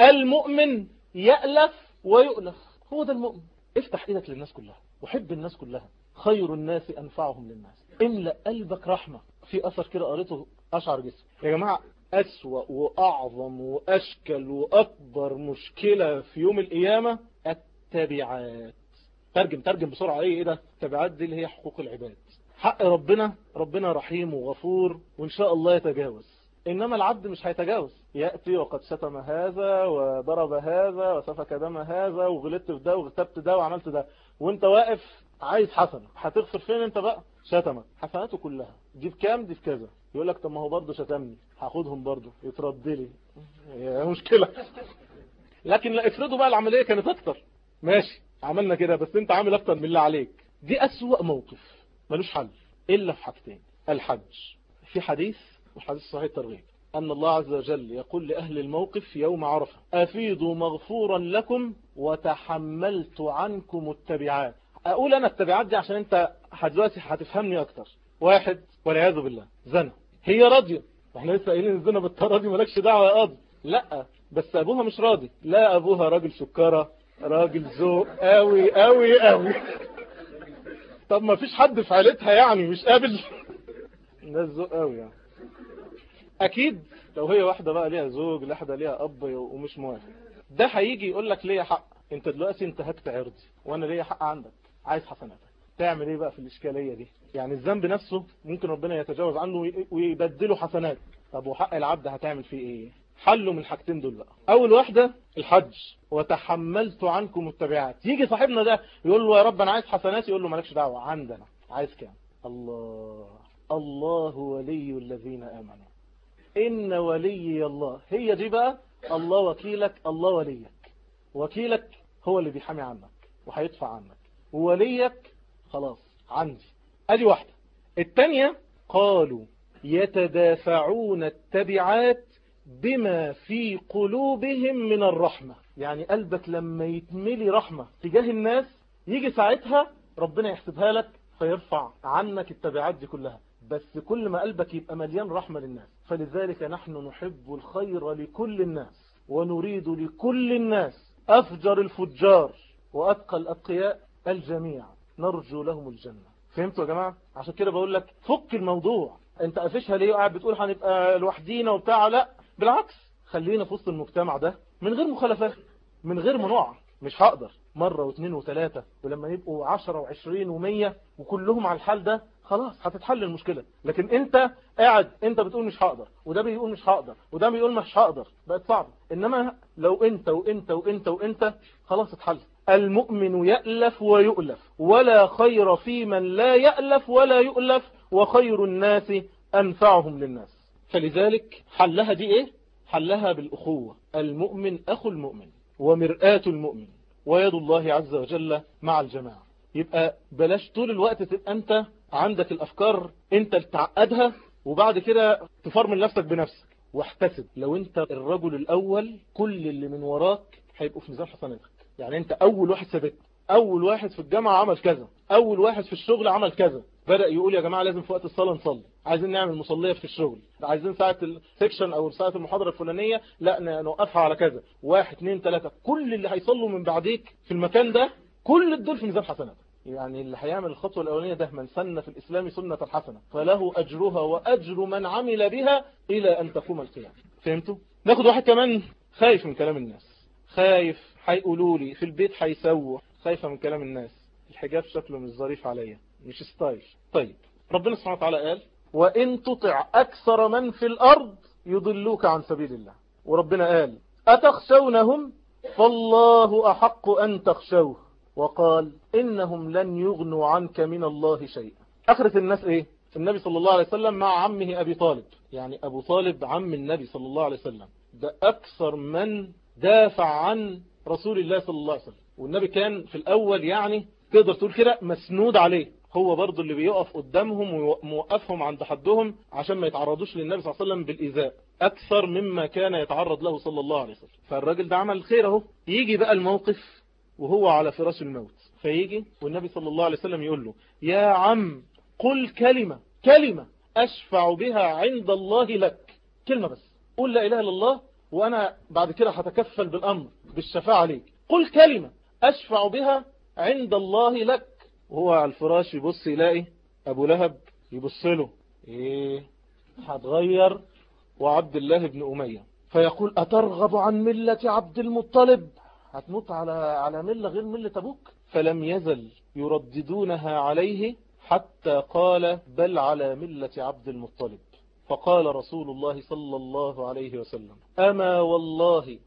S1: المؤمن يألف ويؤلف. هو ده المؤمن. افتح ايدك للناس كلها وحب الناس كلها، خير الناس انفعهم للناس. املأ قلبك رحمة. في اثر كده قريته اشعر جسم يا جماعة، اسوأ واعظم واشكل واكبر مشكلة في يوم القيامة التبعات. ترجم ترجم بسرعة. ايه ايه ده التبعات دي؟ اللي هي حقوق العباد، حق ربنا. ربنا رحيم وغفور وإن شاء الله يتجاوز، إنما العبد مش هيتجاوز. يأتي وقد شتم هذا وضرب هذا وسفك دم هذا وغلطت في ده وغتبت ده وعملت ده، وانت واقف عايز حسنة، هتغفر فين انت بقى؟ شتمك، حسناته كلها دي بكام؟ دي بكذا. يقول لك طب ما هو برضه شتمني، هاخدهم برضه يترد لي، هي مشكلة. لكن لا افرضوا بقى العملية كانت اكتر، ماشي عملنا كده بس انت عامل اكتر من اللي عليك. دي أسوأ موقف ملوش حل إلا في حاجتين. الحج، في حديث وحديث صحيح الترغيب أن الله عز وجل يقول لأهل الموقف يوم عرفة أفيضوا مغفورا لكم وتحملت عنكم التبعات. أقول أنا التبعات دي عشان أنت دلوقتي هتفهمني أكتر. واحد والعياذ بالله زنا، هي راضية، احنا لسه قايلين الزنا بالطريقة دي مالكش دعوة يا قاضي، لا بس أبوها مش راضي. لا أبوها راجل سكرة، راجل ذوق قوي قوي قوي. طب ما فيش حد في عائلتها يعني مش قابل الناس ذوق قوي يعني. اكيد لو هي واحده بقى ليها زوج، واحده ليها اب ومش موافق، ده هيجي يقول لك ليا حق. انت دلوقتي انتهكت عرضي وانا ليا حق عندك، عايز حسناتك. تعمل ايه بقى في الاشكاليه دي؟ يعني الذنب نفسه ممكن ربنا يتجاوز عنه ويبدله حسنات. طب وحق العبد هتعمل فيه ايه؟ حله من الحاجتين دول بقى. اول واحده الحج، وتحملت عنكم التبعات. يجي صاحبنا ده يقول له يا رب انا عايز حسنات، يقول له مالكش دعوه، عندنا. عايز كام؟ الله الله ولي الذين امنوا ان ولي الله. هي دي بقى الله وكيلك، الله وليك. وكيلك هو اللي بيحامي عنك وهيدفع عنك، ووليك خلاص عندي. ادي واحده. الثانيه قالوا يتدافعون التبعات بما في قلوبهم من الرحمة. يعني قلبك لما يتملي رحمة تجاه الناس، يجي ساعتها ربنا يحسبها لك فيرفع عنك التبعات دي كلها. بس كل ما قلبك يبقى مليان رحمة للناس. فلذلك نحن نحب الخير لكل الناس ونريد لكل الناس، أفجر الفجار وأتقى الأتقياء الجميع نرجو لهم الجنة. في فهمتوا يا جماعة؟ عشان كده بقول لك فك الموضوع. انت قافشها ليه قاعد بتقول هنبقى لوحدينا وبتاع؟ لا بالعكس، خلينا في وسط المجتمع ده من غير مخالفات، من غير منوع. مش هقدر مرة واثنين وثلاثة، ولما يبقوا عشرة وعشرين ومية وكلهم على الحال ده خلاص هتتحل المشكلة. لكن انت قاعد انت بتقول مش هقدر، وده بيقول مش هقدر، وده بيقول مش هقدر، بقت صعبة. انما لو انت وانت وانت وانت خلاص اتحل. المؤمن يألف ويؤلف، ولا خير في من لا يألف ولا يؤلف، وخير الناس أنفعهم للناس. فلذلك حلها دي ايه؟ حلها بالأخوة. المؤمن أخو المؤمن ومرآة المؤمن، ويد الله عز وجل مع الجماعة. يبقى بلاش طول الوقت تبقى أنت عندك الأفكار أنت اللي تعقدها، وبعد كده تفرمل نفسك بنفسك. واحتسب لو أنت الرجل الأول، كل اللي من وراك هيبقوا في ميزان حسناتك. يعني أنت أول واحد ثبت، أول واحد في الجامعة عمل كذا، أول واحد في الشغل عمل كذا، بدأ يقول يا جماعة لازم في وقت الصلاة نصلي، عايزين نعمل مصلية في الشغل، عايزين ساعة السكشن أو ساعة المحاضرة الفلانية لا نوقفها على كذا، واحد اثنين ثلاثة. كل اللي هيصلوا من بعديك في المكان ده كل الدول في ميزان حسنات. يعني اللي هيعمل الخطوة الأولانية ده من سن في الإسلام سنة حسنة فله أجرها وأجر من عمل بها إلى أن تقوم القيامة. فهمتوا؟ ناخد واحد كمان خايف من كلام الناس، خايف هيقولوا لي في البيت هيسووا، خايفة من كلام الناس، الحجاب شكله مش ظريف عليا، مش ستايل. طيب ربنا سبحانه وتعالى قال وإن تطع أكثر من في الأرض يضلوك عن سبيل الله. وربنا قال أتخشونهم فالله أحق أن تخشوه، وقال إنهم لن يغنوا عنك من الله شيئا. آخرة الناس إيه؟ النبي صلى الله عليه وسلم مع عمه أبي طالب، يعني أبو طالب عم النبي صلى الله عليه وسلم، ده أكثر من دافع عن رسول الله صلى الله عليه وسلم. والنبي كان في الأول يعني تقدر تقول كده مسنود عليه، هو برضو اللي بيقف قدامهم وموقفهم عند حدهم عشان ما يتعرضوش للنبي صلى الله عليه وسلم بالإيذاء أكثر مما كان يتعرض له صلى الله عليه وسلم. فالراجل ده عمل خير اهو. يجي بقى الموقف وهو على فراش الموت، فيجي والنبي صلى الله عليه وسلم يقول له يا عم قل كلمة كلمة أشفع بها عند الله لك، كلمة بس، قل لا إله إلا الله وأنا بعد كده هتكفل بالأمر بالشفاعة عليك. قل كلمة أشفع بها عند الله لك. وهو على الفراش يبص يلاقي أبو لهب يبص له، إيه هتغير، وعبد الله بن أمية، فيقول أترغب عن ملة عبد المطلب، هتموت على على ملة غير ملة أبوك. فلم يزل يرددونها عليه حتى قال بل على ملة عبد المطلب. فقال رسول الله صلى الله عليه وسلم أما والله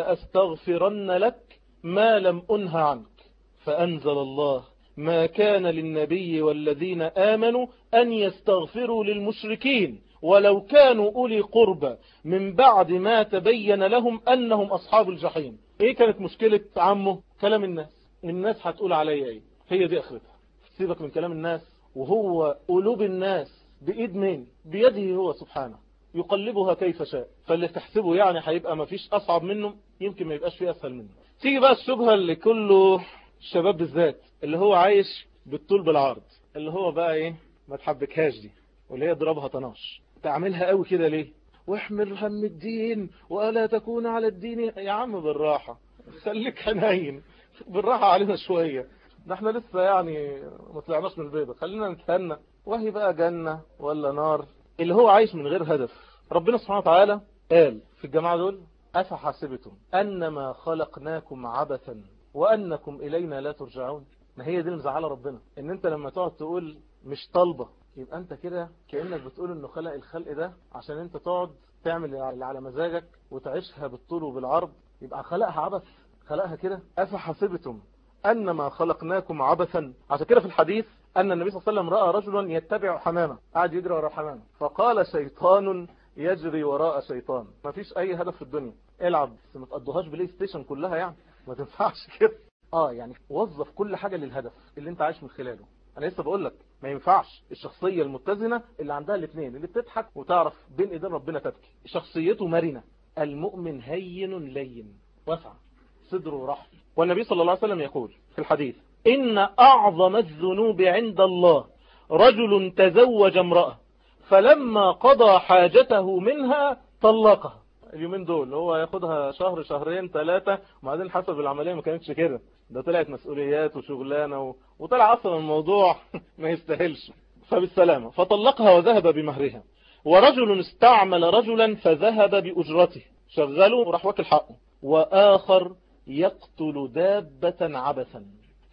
S1: لأستغفرن لك ما لم أنه عنك. فأنزل الله ما كان للنبي والذين آمنوا أن يستغفروا للمشركين ولو كانوا أولي قربى من بعد ما تبين لهم أنهم أصحاب الجحيم. إيه كانت مشكلة عمه؟ كلام الناس. الناس هتقول عليا إيه؟ هي دي أخرتها. سيبك من كلام الناس، وهو قلوب الناس بإيد مين؟ بيده هو سبحانه يقلبها كيف شاء. فاللي تحسبه يعني هيبقى ما فيش أصعب منه، يمكن ما يبقاش فيه أسهل منه. تيجي بقى الشبهة اللي كله الشباب بالذات اللي هو عايش بالطول بالعرض، اللي هو بقى إيه ما تحبكهاش دي، واللي هي ضربها طناش. تعملها قوي كده ليه؟ واحمل هم الدين وألا تكون على الدين. يا عم بالراحة، خليك حنين، بالراحة علينا شوية، ده احنا لسه يعني ما طلعناش من البيضة، خلينا نتهنى. وهي بقى جنة ولا نار اللي هو عايش من غير هدف. ربنا سبحانه وتعالى قال في الجماعة دول أفحسبتم أنما خلقناكم عبثا وأنكم إلينا لا ترجعون. ما هي دي المزعلة ربنا، ان انت لما تقعد تقول مش طالبة، يبقى انت كده كأنك بتقول انه خلق الخلق ده عشان انت تقعد تعمل اللي على مزاجك وتعيشها بالطول وبالعرض. يبقى خلقها عبث، خلقها كده. أفحسبتم أنما خلقناكم عبثا. عشان كده في الحديث أن النبي صلى الله عليه وسلم رأى رجلا يتبع حمامة، قاعد يجري وراء حمامة، فقال شيطان يجري وراء شيطان. ما فيش أي هدف في الدنيا، العب بس ما تقضوهاش بلاي ستيشن كلها، يعني ما تنفعش كده. اه يعني وظف كل حاجة للهدف اللي انت عايش من خلاله. انا لسه بقول لك ما ينفعش الشخصية المتزنة اللي عندها الاثنين، اللي بتضحك وتعرف بين ايدين ربنا تبكي، شخصيته مرنة. المؤمن هين لين واسع صدره رحب. والنبي صلى الله عليه وسلم يقول في الحديث إن أعظم الذنوب عند الله رجل تزوج امرأة فلما قضى حاجته منها طلقها. اليومين دول هو ياخدها شهر شهرين ثلاثة، وبعدين حسب العملية ما كانتش كده، ده طلعت مسؤوليات وشغلانة و... وطلع أصلا الموضوع ما يستاهلش. فبالسلامة فطلقها وذهب بمهرها. ورجل استعمل رجلا فذهب بأجرته، شغله وراح واكل حقه. وآخر يقتل دابة عبثا،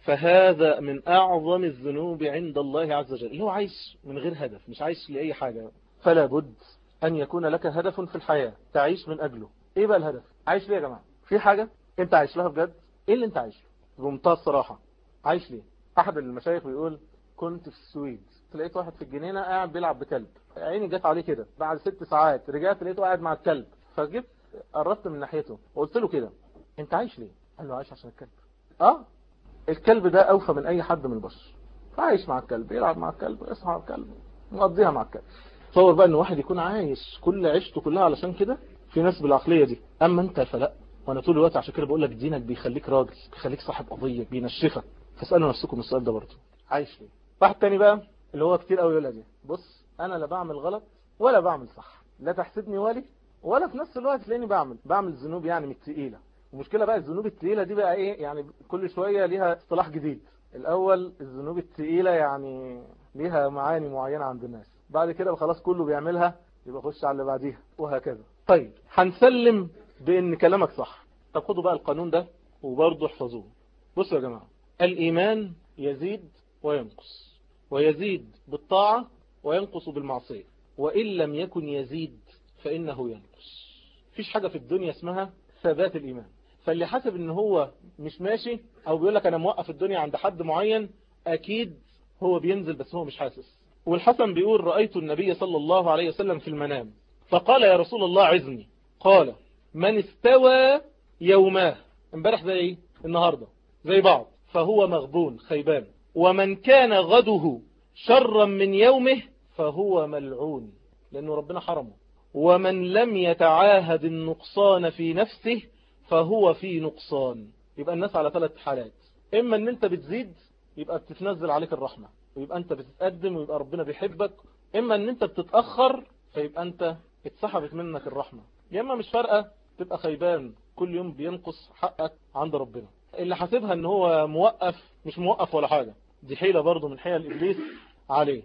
S1: فهذا من أعظم الذنوب عند الله عز وجل، اللي هو عايش من غير هدف، مش عايش لأي حاجة. فلا بد أن يكون لك هدف في الحياة تعيش من أجله. إيه بقى الهدف؟ عايش ليه يا جماعة؟ في حاجة أنت عايش لها بجد؟ إيه اللي أنت عايش له؟ بمنتهى الصراحة عايش ليه؟ أحد المشايخ بيقول كنت في السويد، لقيت واحد في الجنينة قاعد بيلعب بكلب، عيني جت عليه كده، بعد ست ساعات رجعت لقيته قاعد مع الكلب، فجبت قربت من ناحيته وقلت له كده أنت عايش ليه؟ قال له عايش عشان الكلب. آه الكلب ده أوفى من أي حد من البشر، فعايش مع الكلب، يلعب مع الكلب، يصحى مع الكلب، مقضيها مع الكلب. تصور بقى ان واحد يكون عايش كل عيشته كلها علشان كده. في ناس بالعقلية دي. اما انت فلا. وانا طول الوقت عشان كده بقول لك دينك بيخليك راجل، بيخليك صاحب قضية، بينشفك. فاسألوا نفسكم السؤال ده برضه، عايش ليه؟ واحد تاني بقى اللي هو كتير قوي يقول دي، بص انا لا بعمل غلط ولا بعمل صح، لا تحسبني ولي ولا في نفس الوقت تلاقيني بعمل بعمل ذنوب يعني مش تقيلة. المشكلة بقى الذنوب التقيلة دي بقى ايه يعني، كل شوية ليها اصطلاح جديد. الاول الذنوب التقيلة يعني ليها معاني معينة عند الناس، بعد كده خلاص كله بيعملها يبقى خش على اللي بعديها وهكذا. طيب هنسلم بان كلامك صح. طب خدوا بقى القانون ده وبرضه احفظوه. بصوا يا جماعة، الايمان يزيد وينقص، ويزيد بالطاعة وينقص بالمعصية، وان لم يكن يزيد فانه ينقص. مفيش حاجة في الدنيا اسمها ثبات الايمان. فاللي حاسب ان هو مش ماشي او بيقول لك انا موقف الدنيا عند حد معين، اكيد هو بينزل بس هو مش حاسس. والحسن بيقول رأيت النبي صلى الله عليه وسلم في المنام فقال يا رسول الله عزني، قال من استوى يوماه، امبارح زي ايه النهاردة زي بعض، فهو مغبون خيبان، ومن كان غده شرا من يومه فهو ملعون لأنه ربنا حرمه، ومن لم يتعاهد النقصان في نفسه فهو في نقصان. يبقى الناس على ثلاث حالات، اما ان انت بتزيد يبقى بتتنزل عليك الرحمة ويبقى انت بتتقدم ويبقى ربنا بيحبك، اما ان انت بتتأخر فيبقى انت اتسحبت منك الرحمة، يا اما مش فارقة تبقى خيبان كل يوم بينقص حقك عند ربنا. اللي حاسبها ان هو موقف مش موقف ولا حاجة، دي حيلة برضو من حيل ابليس عليه.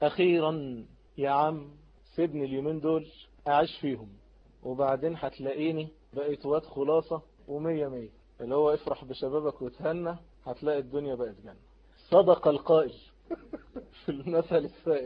S1: اخيرا يا عم سيبني اليومين دول اعيش فيهم وبعدين هتلاقيني بقيت واد خلاصة ومية مية، اللي هو افرح بشبابك وتهنى هتلاقي الدنيا بقت جنة. صدق القائل في المثل السائر،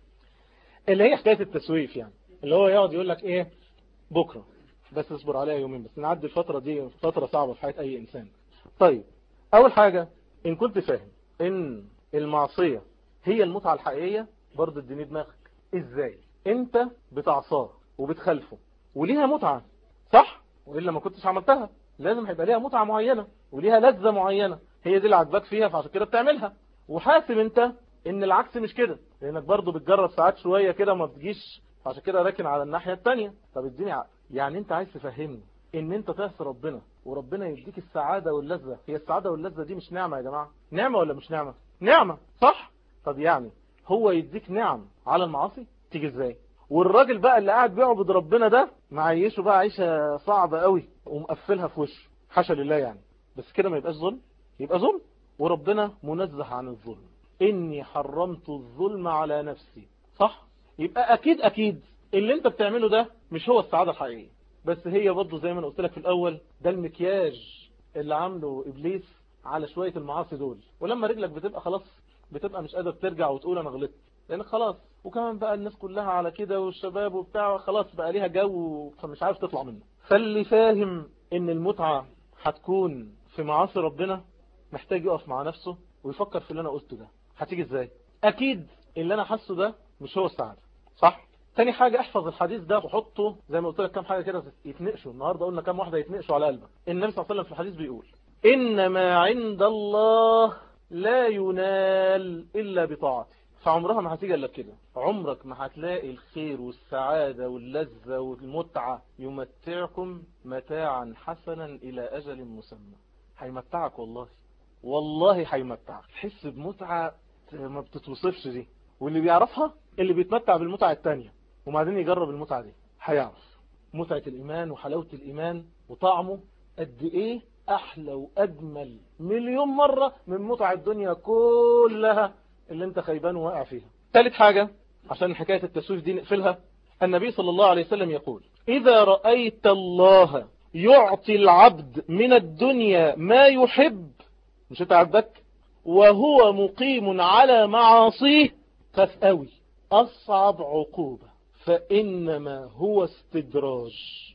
S1: اللي هي حكاية التسويف، يعني اللي هو يقعد يقول لك ايه بكرة بس اصبر عليها يومين بس، نعدي الفترة دي فترة صعبة في حياة اي انسان. طيب اول حاجة ان كنت فاهم ان المعصية هي المتعة الحقيقية، برضه اديني دماغك ازاي انت بتعصاه وبتخلفه وليها متعة صح، وإلا ما كنتش عملتها. لازم هيبقى ليها متعة معينة وليها لذة معينة، هي دي اللي عجبك فيها فعشان كده بتعملها. وحاسب انت ان العكس مش كده، لانك برضو بتجرب ساعات شوية كده ما بتجيش فعشان كده راكن على الناحية التانية. طب اديني عقل، يعني انت عايز تفهمني ان انت تعصي ربنا وربنا يديك السعادة واللذة؟ هي السعادة واللذة دي مش نعمة يا جماعة؟ نعمة ولا مش نعمة؟ نعمة صح. طب يعني هو يديك نعم على المعاصي تيجي ازاي؟ والراجل بقى اللي قاعد بيعبد ربنا ده معيشه بقى عيشة صعبة قوي ومقفلها في وشه، حاشا لله يعني. بس كده ما يبقاش ظلم؟ يبقى ظلم، وربنا منزه عن الظلم، إني حرمت الظلم على نفسي صح. يبقى أكيد أكيد اللي انت بتعمله ده مش هو السعادة الحقيقية، بس هي برضه زي ما انا قلت لك في الأول، ده المكياج اللي عامله إبليس على شوية المعاصي دول. ولما رجلك بتبقى خلاص بتبقى مش قادر ترجع وتقول أنا غلطت، لأنك خلاص، وكمان بقى الناس كلها على كده والشباب وبتاع خلاص بقى ليها جو فمش عارف تطلع منه. فاللي فاهم ان المتعة هتكون في معاصي ربنا محتاج يقف مع نفسه ويفكر في اللي انا قلته ده هتيجي ازاي. اكيد اللي انا حاسه ده مش هو السعادة صح. تاني حاجة احفظ الحديث ده وحطه زي ما قلت لك كام حاجة كده يتنقشوا. النهاردة قلنا كام واحدة يتنقشوا على قلبك. النبي صلى الله عليه وسلم في الحديث بيقول إنما عند الله لا ينال إلا بطاعته، فعمرها ما هتيجي الا كده. عمرك ما هتلاقي الخير والسعادة واللذة والمتعة يمتعكم متاعا حسنا إلى أجل مسمى. هيمتعك والله والله هيمتعك، تحس بمتعة ما بتتوصفش دي. واللي بيعرفها اللي بيتمتع بالمتعة التانية وبعدين يجرب المتعة دي هيعرف متعة الإيمان وحلاوة الإيمان وطعمه قد إيه أحلى وأجمل مليون مرة من متع الدنيا كلها اللي انت خيبان وواقع فيها. ثالث حاجة عشان حكاية التسويف دي نقفلها، النبي صلى الله عليه وسلم يقول: إذا رأيت الله يعطي العبد من الدنيا ما يحب، مش انت عبدك، وهو مقيم على معاصيه، خاف قوي، أصعب عقوبة، فإنما هو استدراج،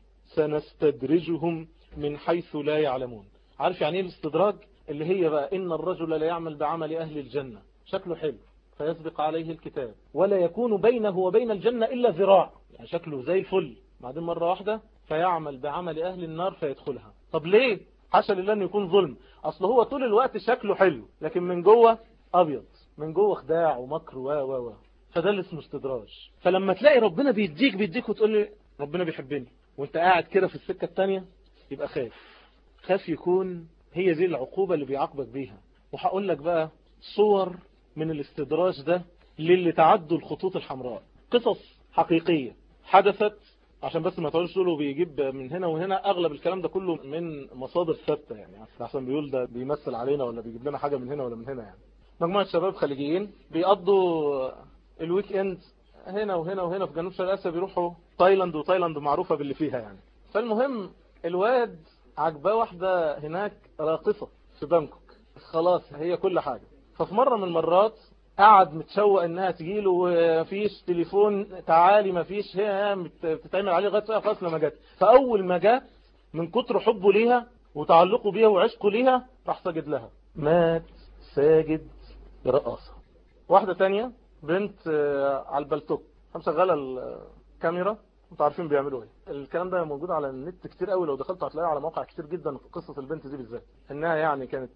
S1: سنستدرجهم من حيث لا يعلمون. عارف يعني ايه الاستدراج؟ اللي هي بقى إن الرجل لا يعمل بعمل أهل الجنة، شكله حلو فيسبق عليه الكتاب ولا يكون بينه وبين الجنة إلا ذراع، يعني شكله زي الفل، بعدين مرة واحدة فيعمل بعمل أهل النار فيدخلها. طب ليه؟ حاشا لله أن يكون ظلم، أصل هو طول الوقت شكله حلو لكن من جوه أبيض، من جوه خداع ومكر و و و فده اللي اسمه استدراج. فلما تلاقي ربنا بيديك بيديك وتقول لي ربنا بيحبني وانت قاعد كده في السكة التانية، يبقى خاف، خاف يكون هي دي العقوبة اللي بيعاقبك بيها. وهقول لك بقى صور من الاستدراج ده للي تعدوا الخطوط الحمراء، قصص حقيقية حدثت، عشان بس ما تقولش تقولوا بيجيب من هنا وهنا، اغلب الكلام ده كله من مصادر ثابته، يعني احسن بيقول ده بيمثل علينا ولا بيجيب لنا حاجة من هنا ولا من هنا. يعني مجموعة شباب خليجيين بيقضوا الويك اند هنا وهنا وهنا في جنوب شرق اسيا، بيروحوا تايلاند، وتايلاند معروفة باللي فيها يعني. فالمهم الواد عجباه واحدة هناك راقصة في بانكوك، خلاص هي كل حاجة. ففي مرة من المرات قعد متشوق انها تجيله، ومفيش تليفون تعالي مفيش، هي بتتعمل عليه لغايه فيها خلاص لما جت. فاول ما جت من كتر حبه ليها وتعلقه بيها وعشقه ليها راح ساجد لها، مات ساجد رقاصة. واحدة تانية بنت على البلتوك مشغله الكاميرا، انتوا عارفين بيعملوا ايه. الكلام ده موجود على النت كتير قوي، لو دخلت هتلاقيه على مواقع كتير جدا، قصة البنت دي بالذات انها يعني كانت.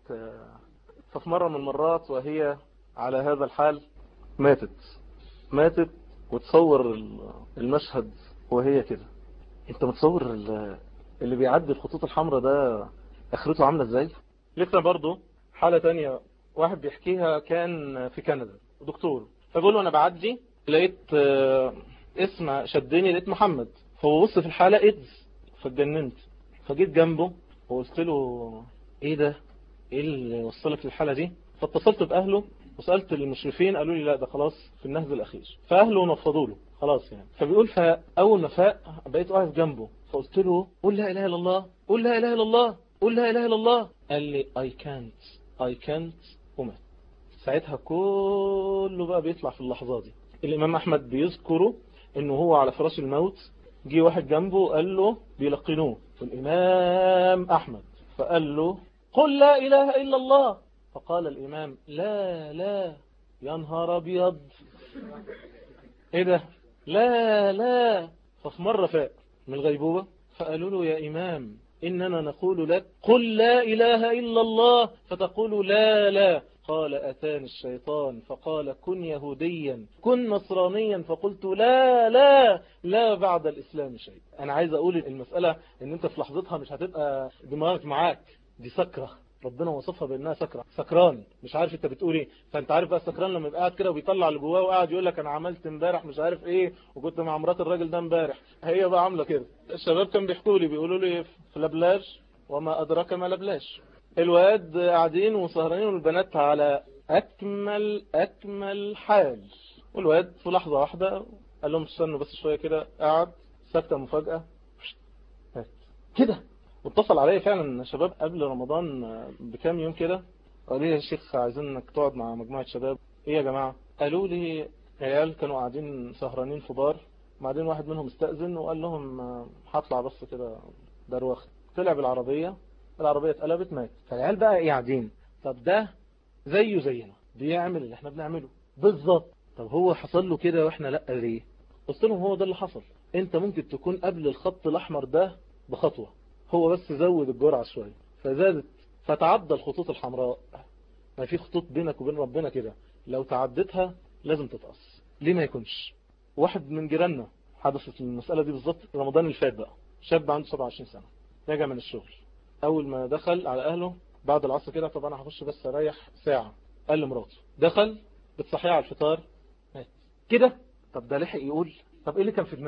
S1: ففي مرة من المرات وهي على هذا الحال ماتت ماتت وتصور المشهد وهي كده. انت متصور اللي بيعدي الخطوط الحمراء ده اخرته عاملة ازاي؟ لسه برضو حالة تانية واحد بيحكيها، كان في كندا دكتور، فبقول له انا بعدي لقيت اسم شدني، لقيت محمد، فببص في الحالة ايدز، فاتجننت، فجيت جنبه وقلت له ايه ده، ايه اللي وصلك للحالة دي؟ فاتصلت باهله وسألت المشرفين، قالوا لي لا ده خلاص في النهج الاخير، فاهله نفضوا له خلاص يعني. فبيقول فاول ما فاق بقيت واقف جنبه، فقلت له قول لا اله الا الله، قول لا اله الا الله، قول لا اله الا الله. قال لي I can't I can't ومات. ساعتها كله بقى بيطلع في اللحظة دي. الامام احمد بيذكره انه هو على فراش الموت، جه واحد جنبه قال له بيلقنوه الامام احمد، فقال له قل لا اله الا الله، فقال الامام لا لا يا نهار ابيض ايه ده لا لا. ففي مرة فاق من الغيبوبة فقالوا له يا امام اننا نقول لك قل لا اله الا الله فتقول لا لا. قال أتاني الشيطان فقال كن يهوديا كن نصرانيا، فقلت لا لا لا بعد الإسلام شيء. أنا عايز أقول المسألة إن أنت في لحظتها مش هتبقى دماغك معاك، دي سكرة، ربنا وصفها بأنها سكرة، سكران مش عارف أنت بتقول إيه. فأنت عارف بقى السكران لما يبقى قاعد كده وبيطلع اللي جواه وقاعد يقول لك أنا عملت امبارح مش عارف إيه وكنت مع مرات الراجل ده امبارح، هي بقى عاملة كده. الشباب كان بيحكوا لي بيقولوا لي في لبلاش وما أدراك ما لبلاش، الواد قاعدين وسهرانين والبنات على أكمل أكمل حال، والواد في لحظة واحدة قال لهم استنوا بس شوية كده، قعد سكتة مفاجأة كده. واتصل عليا فعلا شباب قبل رمضان بكام يوم كده، قالوا لي يا شيخ عايزين انك تقعد مع مجموعة شباب. ايه يا جماعة؟ قالوا لي عيال كانوا قاعدين سهرانين في بار، بعدين واحد منهم استأذن وقال لهم هطلع بس كده دروخ، طلع بالعربية، العربية اتقلبت مات. فالعيال بقى قاعدين، طب ده زيه زينا بيعمل اللي احنا بنعمله بالظبط، طب هو حصل له كده واحنا لا ليه؟ قلت لهم هو ده اللي حصل، انت ممكن تكون قبل الخط الاحمر ده بخطوة، هو بس زود الجرعة شوية فزادت فتعدى الخطوط الحمراء. ما في خطوط بينك وبين ربنا كده لو تعدتها لازم تتقص. ليه ما يكونش؟ واحد من جيراننا حدثت المسألة دي بالظبط رمضان اللي فات بقى، شاب عنده سبعة وعشرين سنة راجع من الشغل، اول ما دخل على اهله بعد العصر كده، طب انا هخش بس اريح ساعة، قال لمراته، دخل بتصحيها على الفطار مات كده. طب ده لحق يقول؟ طب ايه اللي كان في دماغه؟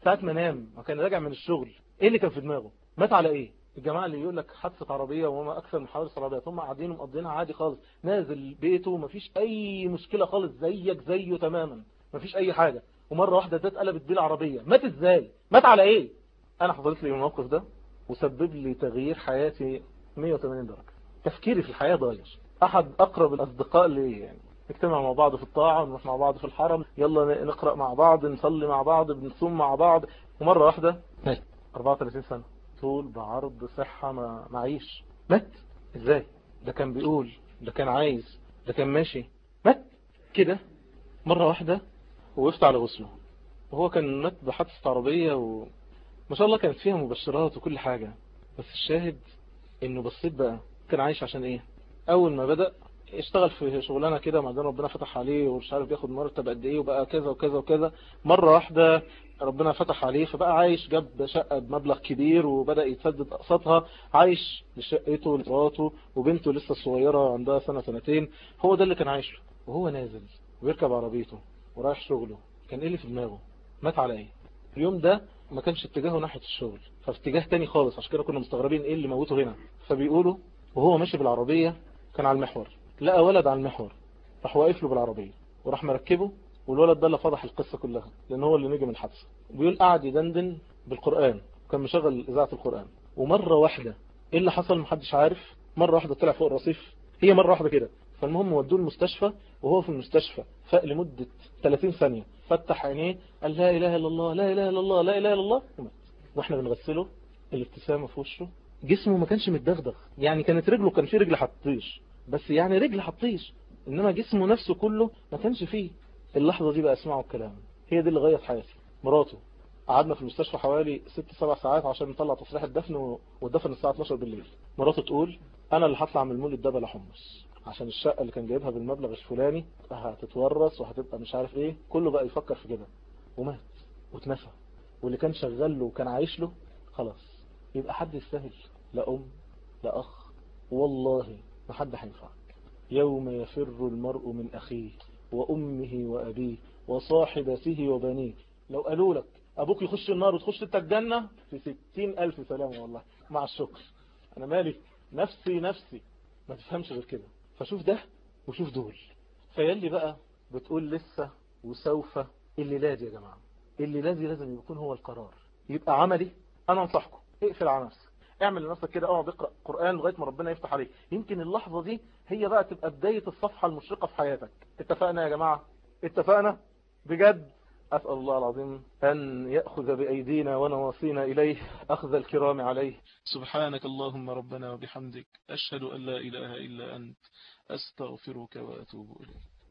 S1: ساعة ما نام وكان راجع من الشغل ايه اللي كان في دماغه؟ مات على ايه؟ الجماعة اللي يقول لك حادثة عربية وما اكثر من حوادث عربيات، هم قاعدين ومقضينها عادي خالص، نازل بيته مفيش اي مشكلة خالص، زيك زيه تماما، مفيش اي حاجة، ومرة واحدة ده اتقلبت بيه العربية. مات ازاي؟ مات على ايه؟ انا حصلت لي الموقف ده وسبب لي تغيير حياتي مية وتمانين درجة. تفكيري في الحياة ضاير. احد اقرب الاصدقاء لي يعني نجتمع مع بعض في الطاعة، ونروح مع بعض في الحرم، يلا نقرأ مع بعض، نصلي مع بعض، بنصوم مع بعض، ومرة واحدة مات. أربعة وثلاثين سنة، طول بعرض صحة ما معيش، مات ازاي؟ ده كان بيقول، ده كان عايز، ده كان ماشي، مات كده مرة واحدة. وقفت على غسله وهو كان مات بحادثة عربية، وما شاء الله كانت فيها مبشرات وكل حاجة. بس الشاهد انه بصيت بقى كان عايش عشان ايه. اول ما بدأ اشتغل في شغلانه كده، بعدين ربنا فتح عليه ومش عارف ياخد مرتب قد ايه، وبقى كذا وكذا وكذا. مره واحده ربنا فتح عليه فبقى عايش، جاب شقه بمبلغ كبير وبدا يسدد اقساطها، عايش لشقته لمراته وبنته لسه صغيره عندها سنه سنتين. هو ده اللي كان عايشه. وهو نازل ويركب عربيته ورايح شغله، كان ايه اللي في دماغه؟ مات على ايه؟ اليوم ده ما كانش اتجاهه ناحيه الشغل، ففي اتجاه تاني خالص، عشان كده كنا مستغربين ايه اللي موته هنا. فبيقولوا وهو ماشي بالعربيه كان على المحور، لقى ولد على المحور، راح واقف له بالعربية وراح مركبه، والولد ده اللي فضح القصة كلها لأن هو اللي نجي من الحادثة. بيقول قعد يدندن بالقرآن، كان مشغل إذاعة القرآن، ومرة واحدة إيه اللي حصل محدش عارف، مرة واحدة طلع فوق الرصيف، هي مرة واحدة كده. فالمهم ودوه المستشفى، وهو في المستشفى فاق لمدة ثلاثين ثانية، فتح عينيه قال لا إله إلا الله لا إله إلا الله لا إله إلا الله، ومات. واحنا بنغسله الابتسامة في وشه، جسمه ما كانش متدغدغ، يعني كانت رجله كان في رجل هتطيش بس يعني رجل هتطيش، انما جسمه نفسه كله ما كانش فيه. اللحظة دي بقى اسمعوا الكلام، هي دي اللي غيرت حياتي. مراته قعدنا في المستشفى حوالي ست سبع ساعات عشان نطلع تصريح الدفن، والدفن الساعة اتناشر بالليل. مراته تقول انا اللي هطلع من المولد ده بلا حمص، عشان الشقة اللي كان جايبها بالمبلغ الفلاني هتتورث وهتبقى مش عارف ايه. كله بقى يفكر في كده، ومات واتنفى. واللي كان شغال له وكان عايش له خلاص. يبقى حد يستاهل؟ لا أم لا أخ، والله ما حد هينفعك. يوم يفر المرء من أخيه وأمه وأبيه وصاحبته وبنيه. لو قالوا لك أبوك يخش النار وتخش انت الجنة، في ستين ألف سلامة والله مع الشكر، أنا مالي، نفسي نفسي، ما تفهمش غير كده. فشوف ده وشوف دول. فياللي بقى بتقول لسه وسوف، اللي لازم يا جماعة، اللي لازم لازم يكون هو القرار، يبقى عملي. أنا أنصحكم اقفل على نفسك، اعمل لنفسك كده، اقعد اقرأ قرآن لغاية ما ربنا يفتح عليك. يمكن اللحظة دي هي بقى تبقى بداية الصفحة المشرقة في حياتك. اتفقنا يا جماعة؟ اتفقنا بجد. أسأل الله العظيم أن يأخذ بأيدينا ونواصينا إليه أخذ الكرام عليه. سبحانك اللهم ربنا وبحمدك، أشهد أن لا إله إلا أنت، أستغفرك وأتوب إليك.